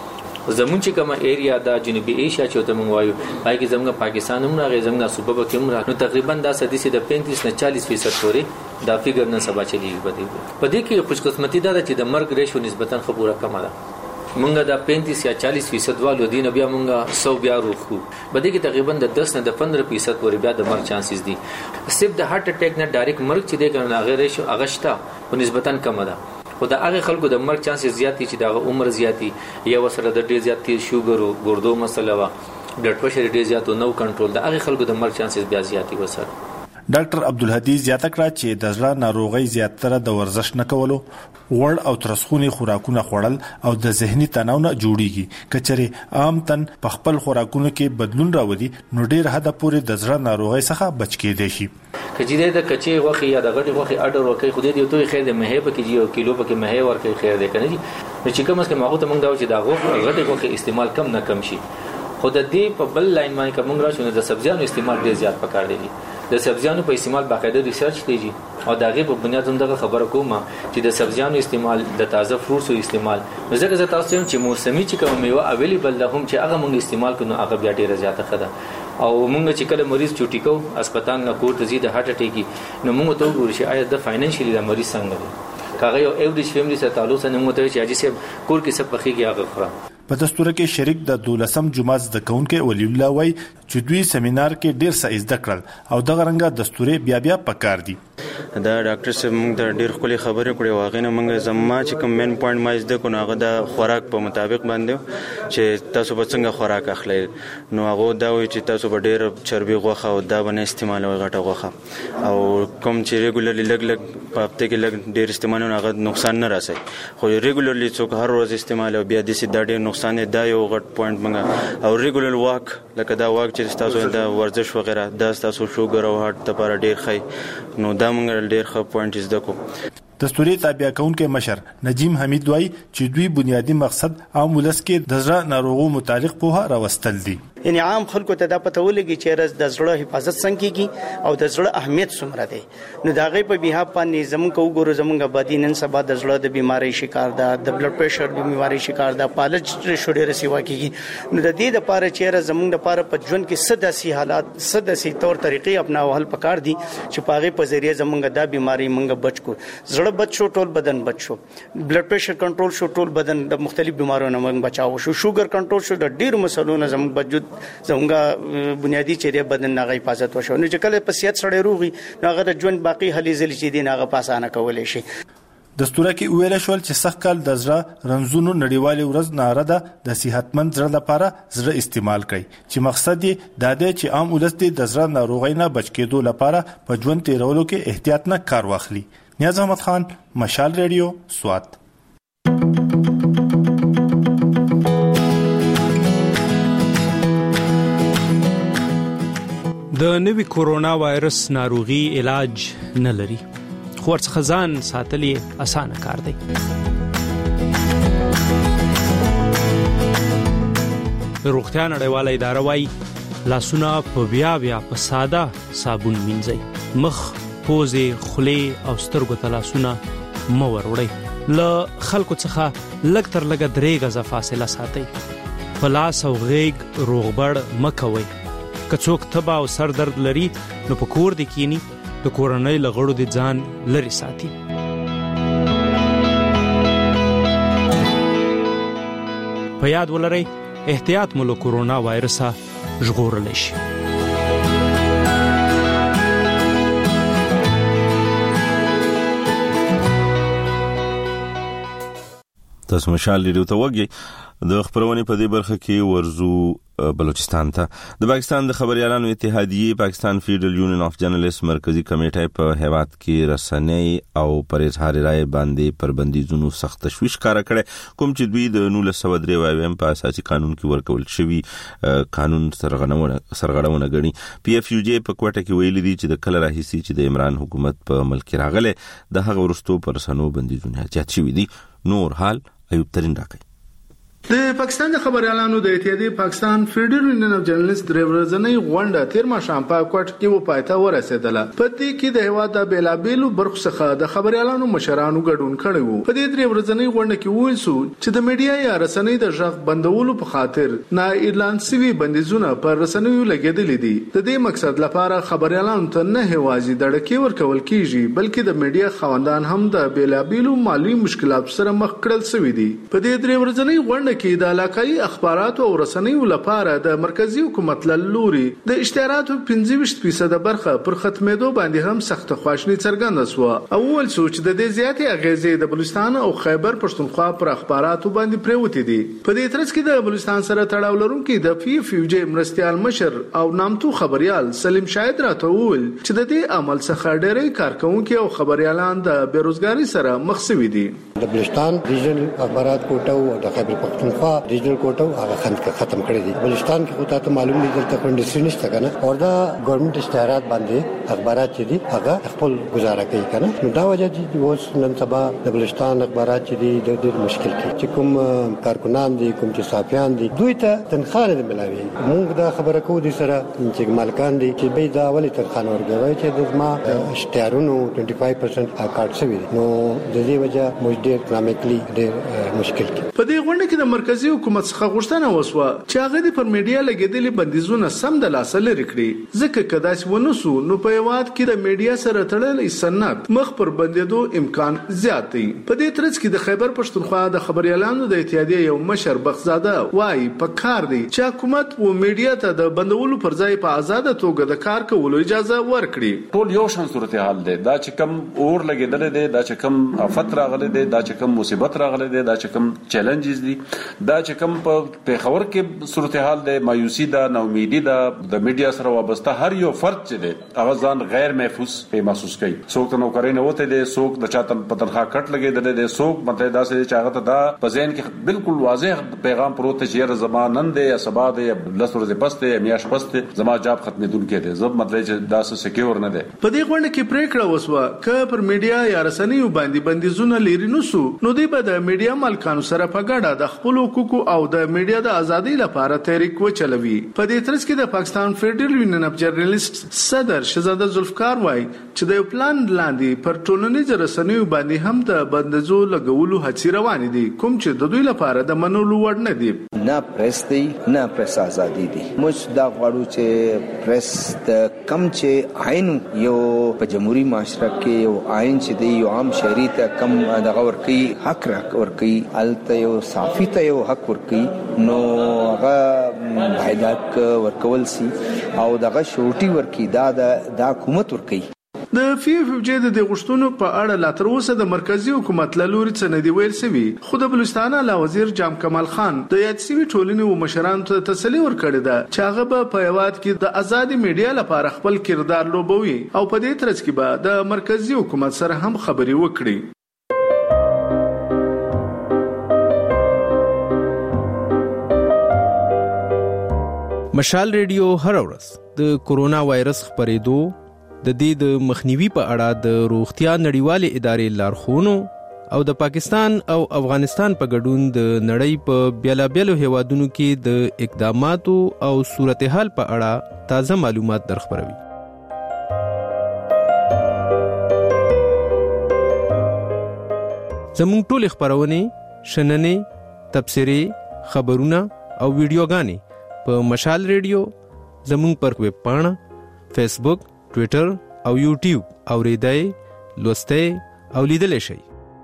زمون چې کومه ایریا د جنوبي ایشیا چې ته مونږ وایو پای کې زموږ پاکستان هم راغی زموږ صوبه به کوم را نو تقریبا دا سدي سي د پینتیس نه چالیس فیصد پورې دا فیګر نه سبا چلیږي بده په دې کې خوش قسمتي ده چې د مرګ ریشو نسبتا خبره کمه ده. مونږ دا پینتیس یا چالیس فیصد والو دین بیا مونږ سو بیا روخو بده کې تقریبا د دس نه د پندرہ فیصد پورې بیا د مرګ چانسز دي. صرف د هارت اٹیک نه ډایرکټ مرګ چې دی کنه هغه ریشو اغشتا او نسبتا کمه ده. خو د هغه خلکو د مرګ چانسز زیات دي چې د عمر زیاتی یا وسره د ډیر زیات تیر شوګر او ګردو مسله وا بلډ پريشر ډیر زیات او نو کنټرول د هغه خلکو د مرګ چانسز بیا زیاتی وسره. ډاکټر عبدالهادي زیاته کړه چې د زړه ناروغي زیاتره د ورزش نه کولو وړ او ترسخونی خوراکونه خوړل او د ذهني تناو نه جوړیږي. کچره عام تن په خپل خوراکونو کې بدلون راوړي نو ډیر حد پورې د زړه ناروغي څخه بچ کېدای شي. کجیده د کچي وخی یا د غټي وخی اډر ورکې خو دې یو خیر د مهه په کې یو کیلو په کې مهه ورکې خیر دی کنه چې چې کوم څه ماغه ته مونږ دا چې دا غټي وخی استعمال کم نه کم شي. خو د دې په بل لاین باندې کوم راشونه د سبزیانو استعمال ډیر زیات پکار دی. د سبزیانو په استعمال باقاعده ریسرچ کیږي او داغه په بنیاد هم دغه خبره کوم چې د سبزیانو استعمال د تازه فروټسو استعمال زګه زه تاسو چې موسمي چې کوم میوه اویلیبل ده هم چې هغه مونږ استعمال کړو هغه بیا ډیره زیاته خده او مونږ چې کله مریض چوټی کو هسپتال نه کوټ زی د هارت اٹیک نو مونږ ته وګورئ چې آیا د فاینانشلی د مریض څنګه دی کاغه یو ایوریج فیملی سره تعلق نه مونږ ته چې اجي سه کور کې سب پخېږي هغه خورا. په دستور کې شریک د دولسم جمعه د کونکو ولی الله وای چې دوی سیمینار کې ډیر څه زده کړل او دغه رنګه دستوري بیا بیا پکار دي. دا ډاکټر صاحب موږ د ډېر خولي خبرې کړې واغې نه موږ زما چې کوم مین پوینټ ما زده کو هغه د خوراک په مطابق باندې چې تاسو به څنګه خوراک اخلئ نو هغه دا وایي چې تاسو به ډېر چربي غوښه او دا باندې استعمالوي غټه غوښه او کوم چې ریګولرلی لګ لګ په هفته کې لګ ډېر استعمالونه هغه نقصان نه رسوي خو ریګولرلی څوک هر ورځ استعمال او بیا داسې دا ډېر نقصان دی دا یو غټ پوینټ موږ او ریګولر واک لکه دا واک چې تاسو د ورزش وغیرہ دا تاسو شوګر او هارت لپاره ډېر ښه نو دا موږ ډېر ښه پوینټ زده کو. دستوري تابع کونکي مشر نجیم حمید وای چې دوی بنیادی مقصد عام ولس کې د زړه ناروغو متعلق په راوستل دي. یعنی عام خلکو ته دا پته ولګي چې د زړه حفاظت څنګه کیږي او د زړه اهمیت څومره دی. نو دا غي په بیا باندې زمونږ کو ګورو زمونږ بدی نن سبا د زړه د بیماری شکار ده د بلډ پريشر د بیماری شکار ده پالج شوډه رسیوا کیږي. نو د دې لپاره چې زمونږ لپاره په ژوند کې صد سي حالات صد سي تور طریقې اپناول پکار دي چې پاغه په ذریعہ زمونږ دا بیماری مونږ بچ کو. زړه بچ شو ټول بدن بچ شو بلډ پريشر کنټرول شو ټول بدن د مختلف بیمارونو نه بچاو شو شوګر کنټرول شو د ډیرو مسلونو زموږ وجود زموږ بنیادی چیرې بدن نه حفاظت وشو. نو چې کله په صحت سره روغي نو هغه د ژوند باقی هلي ځلې چې دي هغه پاسانه کولای شي. دستوره کې ویل شول چې سخت کال د زړه رنځونو نړیوالي ورځ ناره ده د صحتمند زړه لپاره زړه استعمال کړي چې مقصد یې دا دی چې عام ولس د زړه ناروغۍ نه بچ کېدو لپاره په ژوند تیرولو کې احتیاط نه کار واخلي. نیاز احمد خان مشال ریډیو سوات. د نوي کورونا وایرس ناروغي علاج نه لري خو ورڅخه ځان ساتل یې اسانه کار دی. روغتیا نړیواله اداره وايي لاسونه په بیا بیا په ساده صابون مینځئ. مخ پوزې خولې او سترګو ته لاسونه مه وروړئ. له خلکو څخه لږ تر لږه درې غزه فاصله ساتئ. په لاس او غېږ روغبړ مه کوئ. که څوک تبه او سر درد لري نو په کور دې کینی د کورنۍ له غړو دې ځان لرې ساتي. په یاد ولرئ احتیاط مو له کورونا وایرسه ژغورلی شي. تاسو مشال ریډیو ته وګورئ. د خبرونه په دې برخه کې ورزو بلوچستان ته د پاکستان د خبريالانو اتحادیه پاکستان فیډرل یونین اف جرنالست مرکزی کمیټه په هیواد کې رسنۍ او پر اظهار رائے باندې پر بندیزونو سخت تشویش کار کړي کوم چې دوی د نولس سو درې وایم په اساسي قانون کې ورکول شوی قانون سرغړونه سرغړونه غني. پی اف یو جی په کوټه کې ویلي دي چې د کله راهیسي چې د عمران حکومت په ملک راغله د هغه ورستو پر سنو بندیزونه چات شوی دي. نور حال ایوب ترين راکړي. د پاکستان د خبريالانو د اتحادیه پاکستان فیډرل یونین اف جرنالست درورزنۍ غونډه تیر ماښام په کوټ کې و پاتې ورسېدله. په دې کې د هیواد د بیلابېلو برخو څخه د خبريالانو مشرانو ګډون کړی وو. په دې درورزنۍ غونډه کې ویل شو چې د میډیا یا رسنۍ د ژغ بندولو په خاطر نه اعلان شوی بندیزونه پر رسنیو لګیدلې دي. د دې مقصد لپاره خبريالانو ته نه هوازي دړکې ورکول کیږي بلکې د میډیا خوندان هم د بیلابېلو مالی مشکلات سره مخ کړل شوی دي. په دې درورزنۍ غونډه کې د علاقائی اخبارات او رسنیو لپاره د مرکزی حکومت لوري د اشتهاراتو پنځه ویشت فیصد برخه پر ختمېدو باندې هم سخت خواشنی څرګنده شو. اول سوچ د دې زیاتې اغیزې د بلوچستان او خیبر پښتونخوا پر اخباراتو باندې پریوتی دي. په دې ترڅ کې د بلوچستان سره تړاو لرونکي د پی اف یو جی مرستيال مشر او نامتو خبريال سلیم شاهد راته وویل چې د دې عمل څخه ډېری کارکونکو او خبريالان د بیروزګاری سره مخ شوي دي. د بلوچستان ریجنل اخبارات کوټه او د خیبر پښتونخوا ریجنل کوټه هغه ختم کړی دي. بلوچستان کې خو تاسو معلوم دي دلته کنډیشن نشته کنه او دا ګورنمنت اشتهارات باندې اخبارات چې دي هغه خپل گزاره کوي کنه. نو دا وجه دي اوس نن سبا د بلوچستان اخبارات چې دي د ډېر مشکل کې چې کوم کارکونان دي کوم چې صحافیان دي دوی ته تنخواه نه ملاوي. موږ دا خبره کوو دي سره چې مالکان دي چې به دا ولې تنخواه ورګوي چې د ما اشتهارونو پنځه پنځه پرسنټ کارت شوی نو د دې وجه موږ ډېر اکونومیکلی ډېر مشکل کې. په دې غونډه کې د د مرکزی حکومت څخه غوښتنه وسوه چې هغه د پر میډیا لګیدلي بندیزونه سم د لاسه لري کړي، ځکه که داسې ونه سو نو په هیواد کې د میډیا سره تړلی صنعت مخ پر بندیدو امکان زیات دی. په دې ترڅ کې د خیبر پښتونخوا د خبريالانو د اتحادیې یو مشر بخزاده وایي په کار دی چې حکومت او میډیا ته د بندولو پر ځای په آزاد توګه د کار کولو اجازه ورکړي. ټول یو شان صورتحال دی، دا چې کم اور لګیدل دی، دا چې کم آفت راغلی دی، دا چې کم مصیبت راغلی دی، دا چې کم چیلنجز دي، دا چې کم په پیښور کې صورتحال دی، مایوسی ده، ناامیدي ده، د میډیا سره وابسته هر یو فرد چې دی هغه ځان غیر محفوظ په محسوس کوي. څوک ته نوکرۍ نه وته دي، څوک د چاته په تنخواه کټ لګیدل دي، څوک مطلب دا چې هغه ته دا په ذهن کې بالکل واضح پیغام پروت دی چې زمانن دی یا سبا دی یا لس ورځې پس دی یا میاشت پس دی زما جاب ختمېدونکی دی، زه مطلب چې دا څه سکیور نه دی. په دې غونډه کې پریکړه وسوه چې پر میډیا یا رسنیو باندې بندیزونه لري نو سو نو دوی به د میډیا مالکانو سره په ګډه د خپل حقوقو او د میډیا د ازادۍ لپاره تحریک وچلوي. په دې ترڅ کې د پاکستان فیډرل یونین اف جرنالست صدر شهزاده ذوالفقار وایي چې د یو پلان لاندې پر ټولنیز رسنیو باندې هم د بندیزو لګولو هڅې روانې دي، کوم چې د دوی لپاره د منلو وړ نه دي. نه پریس دی نه پریس ازادي دي. موږ دا غواړو چې پریس د کم چې عین یو په جمهوریت معاشره کې یو عین چې دی یو عام شهري ته کم دغه ورکی حق ورکی، الته یو صافي ته یو حق ورکی، نو هغه هدایت ورکول سي او دغه شورټي ورکی دا د حکومت ورکی. د فی اف جی د غشتونو په اړه لا تر اوسه د مرکزی حکومت له لوري څه نه دی ویل شوی، خو د بلوچستان اعلی وزیر جام کمال خان د یاد شوی ټولنې او مشرانو ته تسلی ورکړې ده چې هغه به په هیواد کې د آزادي میډیا لپاره خپل کردار لوبوي او په دې ترڅ کې به د مرکزی حکومت سره هم خبري وکړي. مشال ریډیو هر ورځ د کورونا وایرس خپرېدو د دې د مخنیوي په اړه د روغتیا نړیوالې ادارې لارښوونو او د پاکستان او افغانستان په ګډون د نړۍ په بیلابیلو هیوادونو کې د اقداماتو او صورتحال په اړه تازه معلومات درخبروي. زموږ ټول خبرونه، شننې، تبصرې، خبرونه او ویډیوګانې په مشال ریډیو، زموږ پر ویب پاڼه، فیسبوک، ټویټر او یوټیوب اوریدای، لوستای او لیدلای شئ.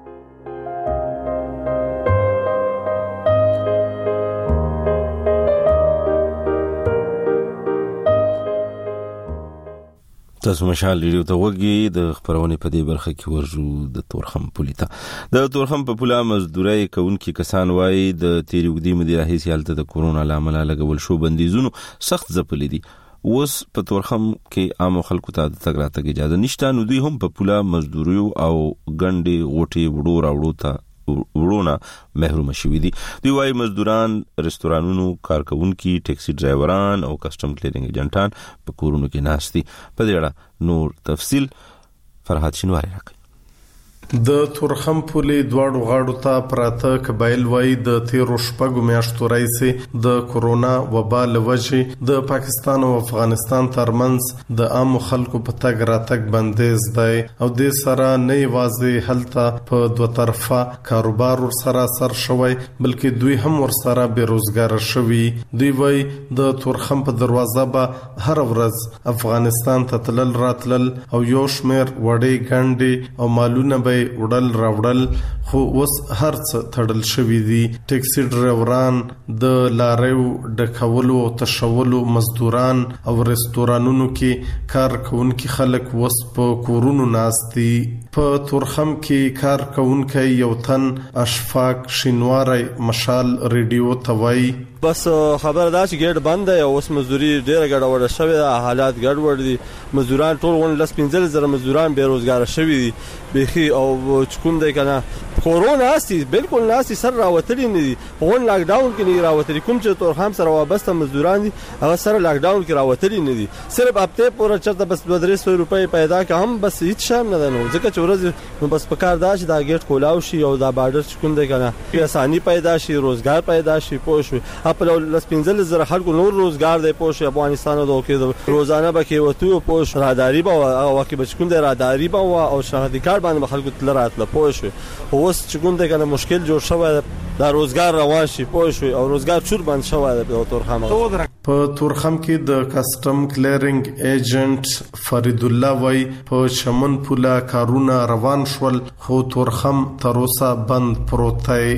تاسو مشال ریډیو ته وګورئ. د خبرونه په دې برخه کې ورجو د تورخم پولیتا د تورخم په پولا مزدوري کوونکي کسان وایي د تیریګدي مدیر هیڅ حالت د کورونا لامل لګول شو بندیزونو سخت ځپلې دي. اوس په تورخم کې عام خلکو ته د تګ راتګ اجازه نشته، نو دوی هم په پولا مزدوري او ګنډي غوټي وړو راوړو ته ورونه محروم شوي دي. دوی وايي مزدوران، رستورانونو کارکونکي، ټیکسي ډرایوران او کسٹم کلینینګ ایجنټان په کورونو کې ناست دي. په دې اړه نور تفصیل فرحات شینواری راکړي. د تورخم پولې دواړو غاړو ته پراته قبایل وای د تیرو شپږو میاشتو راځي د کورونا وبا لوجې د پاکستان او افغانستان ترمنځ د عام خلکو په تګ راتګ بندیز دی او د سره نه یوازې هلته په دوه طرفه کاروبار ور سره سر شوی بلکې دوی هم ور سره بیروزګار شوي. دوی وای د تورخم په دروازه به هر ورځ افغانستان ته تلل راتلل او یو شمیر وړې ګنډي او مالونه به وړل راوړل، خو اوس هر څه تړل شوی دي. ټیکسي ډرایوران، د لاریو ډکولو او تشولو مزدوران او رستورانونو کې کار کوونکي خلک اوس په کورونو ناست دي. په تورخم کې کار کوونکی یو تن اشفاق شینواری مشال ریډیو ته وایي بس خبر دا چې ګیټ بند دی او اوس مزدوري ډیره ګډوډه شوې ده، حالات ګډوډ دي. مزدوران ټول غون لس پنځه زره مزدوران بیروزګار شوي دي بيخي او چکم دی کنه کورونا اسی بالکل ناسي سر راوتلی نه دي. غون لاک ډاون کې نه راوتلی، کوم چې تورخم سره وابسته مزدوران دي هغه سره لاک ډاون کې راوتلی نه دي. صرف هفته پورې چرته بس دوه درې سوه روپۍ پیدا کوم بس هیڅ شام نه نو ځکه چې ورځ نو بس پکار دا چې دا ګیټ کولاو شي او دا بارډر چکم دی کنه اساني پیدا شي، روزګار پیدا شي. پوه په لس پنځه زره خلکو نور روزګار دی. پوه افغانستان د کې روزانه به کې وته پوه راداری به او کې بچکون دی راداری به او شهادت کار باندې خلکو تل راتله. پوه اوس اوس چې ګوند کنه مشکل جوړ شوی دا روزګار روان شي پوه شو او روزګار چور بند شوی د تورخم په تورخم کې د کسٹم کلیرینګ ایجنټ فرید الله وای په شمن پولا کارونه روان شول خو تورخم تر اوسه بند پروت دی.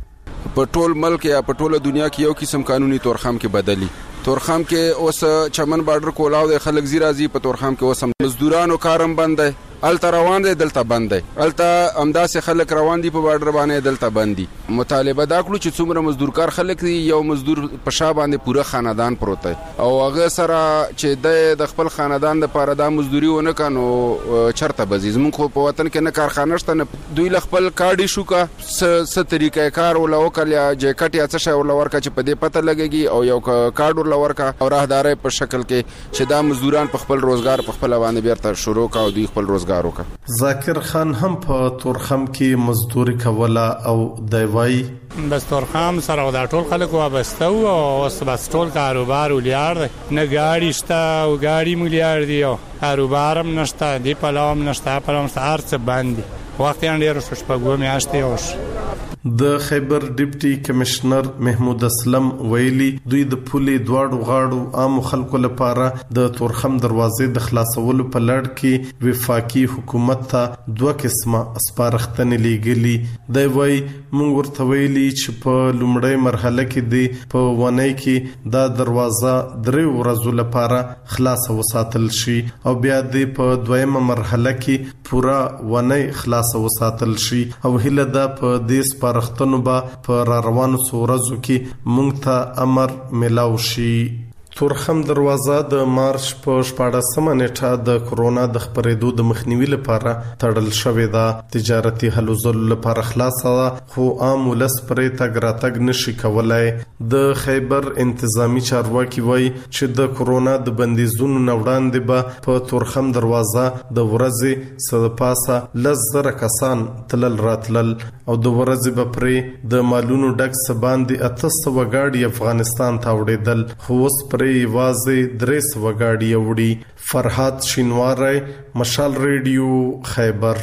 په ټول ملک یا په ټوله دنیا کې یو قسم قانوني تورخم کې بدلی. تورخم کې اوس چمن بارډر کولاو د خلک زی راځي په تورخم کې اوس مزدورانو کارم بند دی الته روان دی دلته بند دی الته امداسه خلک روان دي په بارډر باندې دلته بند دي. مطالبه دا کړو چې څومره مزدورکار خلک دي یو مزدور په شا باندې پوره خاندان پروت دی او هغه سره چې د خپل خاندان د پاره د مزدوري ونه کانو چرته بزیز مونږ خو په وطن کې نه کارخانه شته نه دوی ل خپل کارډي شو کا س طریقې کار ولا وکړیا جیکټ یا څه شی ولا ورکا چې په دې پته لګيږي او یو کارډ ولا ورکا او راهدارې په شکل کې چې دا مزدوران په خپل روزګار په خپل باندې بیرته شروع کا او دوی خپل روزګار ذاکر خان هم په تورخم کې مزدوري کوله او دیوای بس تورخم سره دا ټول خلک وابسته او اوس بس ټول کاروبار ولیار دی نه ګاډي شته او ګاډي مليار دی او کاروبارم نشته دی پلام نشته پلام هر څه باندې وخت یې ډیر شو شپږو میاشتې اوس. د خیبر ډیپټي کمشنر محمود اسلم ویلي دوی د پولې دواړو غاړو عام خلکو لپاره د تورخم دروازې د خلاصولو په لړ کې وفاقي حکومت ته دوه قسمه سپارښتنې لیږلي دی. وایي موږ ورته ویلي چې په لومړۍ مرحله کې دی په ونې کې دا دروازه درې ورځو لپاره خلاص وساتل شي او بیا دی په دویمه مرحله کې پورا ونې خلاص وساتل شي او هله دا په دې سپارښتنو به په روانو ورځو کې مونږ ته امر ملاو شي. تورخم دروازه د مارچ په شپاړسمه نیټه د کرونا د خپرېدو د مخنیوي لپاره تړل شوې ده. تجارتي هلو ځلو لپاره خلاصه ده خو عام ولس پرې تګ راتګ نشي کولای. د خیبر انتظامی چارواکي وایي چې د کرونا د بندیزونو نه وړاندې به په تورخم دروازه د ورځې څه پاسه لس زره کسان تلل راتلل او د ورځې به پرې د مالونو ډک څه باندې اته سوه ګاډي افغانستان ته وړېدل خو اوس پرې یوازې درې سوه ګاډي وړي. فرحات شینواری، مشال ریډیو، خیبر.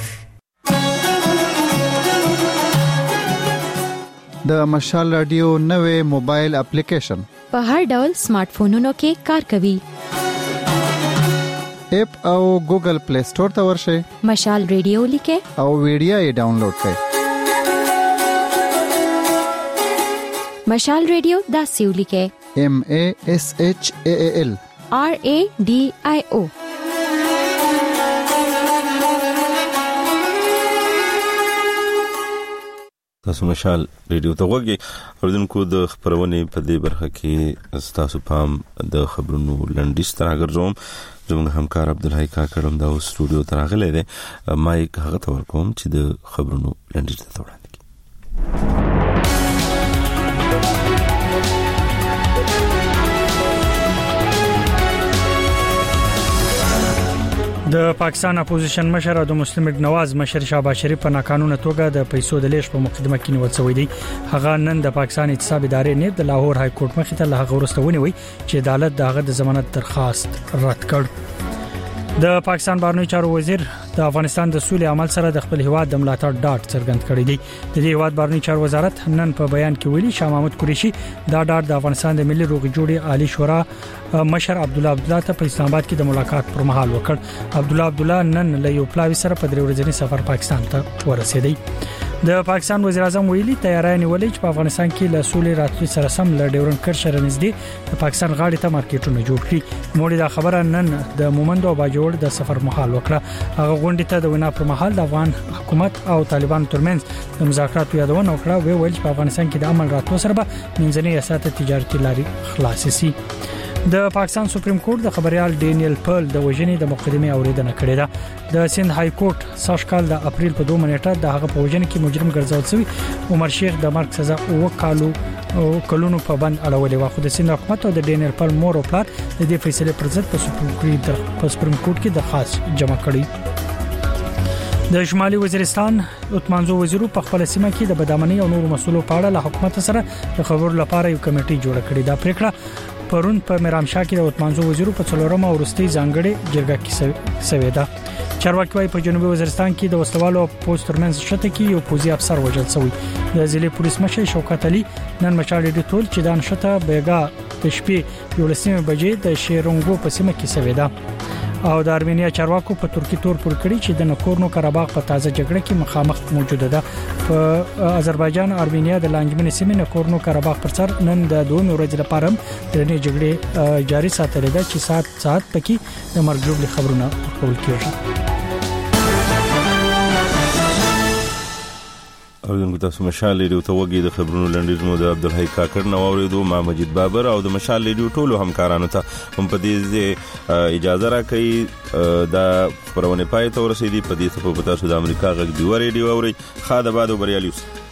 د مشال رادیو نوې موبایل اپلیکیشن په هر ډول سمارټ فونونو کې کار کوي. اپ او ګوګل پلی سٹور ته ورشئ، مشال ریډیو لیکئ او ویډیو یې ډاونلوډ کړئ. مشال ریډیو داسې ولیکئ M A S H A A L R A D I O. تاسو مشال ریډیو ته وګورئ. اوردونکو د خبرونې په دې برخه کې تاسو پام د خبرونو لنډیس تر راګرځوم. زموږ همکار عبدالحی کاکړم دا سټوډیو ته راغلی دی. مایک هغه ته ورکوم چې د خبرونو لنډیس ته وړاندې کړي. د پاکستان اپوزیشن مشر د مسلم لیگ نواز مشر شهباز شریف په ناقانونه توګه د پیسو د لیږد په مقدمه کې نیول شوی دی. هغه نن د پاکستان احتساب ادارې نه د لاهور های کورټ مخې ته له هغه ورسته ونیوي چې عدالت دغه د ضمانت درخواست رد کړ. د پاکستان بهرنی چارو وزیر د افغانستان د سولې عمل سره د خپل هیواد د ملاتړ ډاډ څرګند کړی دی. د دې هیواد بهرنی چارو وزارت نن په بیان کې ویلي شاه محمود قریشي دا ډاډ د افغانستان د ملي روغ جوړې عالی شورا مشر عبد الله عبد الله ته په اسلام آباد کې د ملاقات پر مهال وکړ. عبد الله عبد الله نن له یو پلاوی سره په درې ورځې سفر پاکستان ته ورسېدی. د پاکستان وزیر اعظم ویلي تیاری نیولې چې په افغانستان کې له سولې راتلو سره سم له ډیورن کرښ رنځدي د پاکستان غاړې ته مارکیټونه جوړ کړي. موږ دا خبره نن د مومند او باجوړ د سفر مهال وکړه. هغه غونډې ته د وینا پر مهال د افغان حکومت او طالبان ترمنځ د مذاکراتو یادونه وکړه. وی ویل چې په افغانستان کې د امن راتلو سره به منځنۍ اساسات تجارتي لارې خلاص شي. د پاکستان سپریم کورټ د خبريال ډینیل پرل د وژنې د مقدمه اوریدنه کړې ده. د سند های کورټ ساش کال د اپریل په دوه نیټه د هغه په وژنې کې مجرم ګرځول شوی عمر شیخ د مرګ سزا او کالو کلونو په بند اړولې و. خو د سند حکومت او د ډینیل پرل مور او پلار د دې فیصله پر ضد په سپریم کورټ په سپریم کورټ کې درخواست جمع کړی. د شمالي وزیرستان اتمانزو وزیرو په خپل سیمه کې د بدامنۍ او نورو مسولو په اړه له حکومت سره د خبرو لپاره یو کمیټه جوړه کړې ده. پریکړه پرون په میرامشاه کې د اتمانزو وزیرو په څلورمه ورستي ځانګړي جرګه کې شوې ده چې چارواکي وايي په جنوبي وزیرستان کې د وسلوالو پوسټ ترمنځ شته کې یو پوزي افسر وژل شوی. د ضلع پولیس مشر شوکت علي نن مشال د ټول چې دان شته بیګا د شپې یو لسمه بجې د شیرونګو په سیمه کې سوي ده. او د ارمینیا چارواکو په ترکی تور پر کړی چې د نکورنو قرهباغ په تازه جګړه کې مخامخ موجوده ده. په آذربایجان ارمینیا د لانجمن سیمې نکورنو قرهباغ پر سر نن د دوه ورځې لپاره د نه جګړې جاري ساتل ده چې سات سات پکې د مرګ خبرونه ورکول کیږي. اوریدونکو تاسو مشال ریډیو ته وګورئ د خبرونو لنډیز مو د عبدالحی کاکړ نو اوریدو ما مجید بابر او د مشال ریډیو ټولو همکارانو ته هم په دې اجازه راکړي د پرونه پای ته ورسېدي په دې ته په تاسو د امریکا غږ دی ریډیو اوري خاله باد او بریالیوس.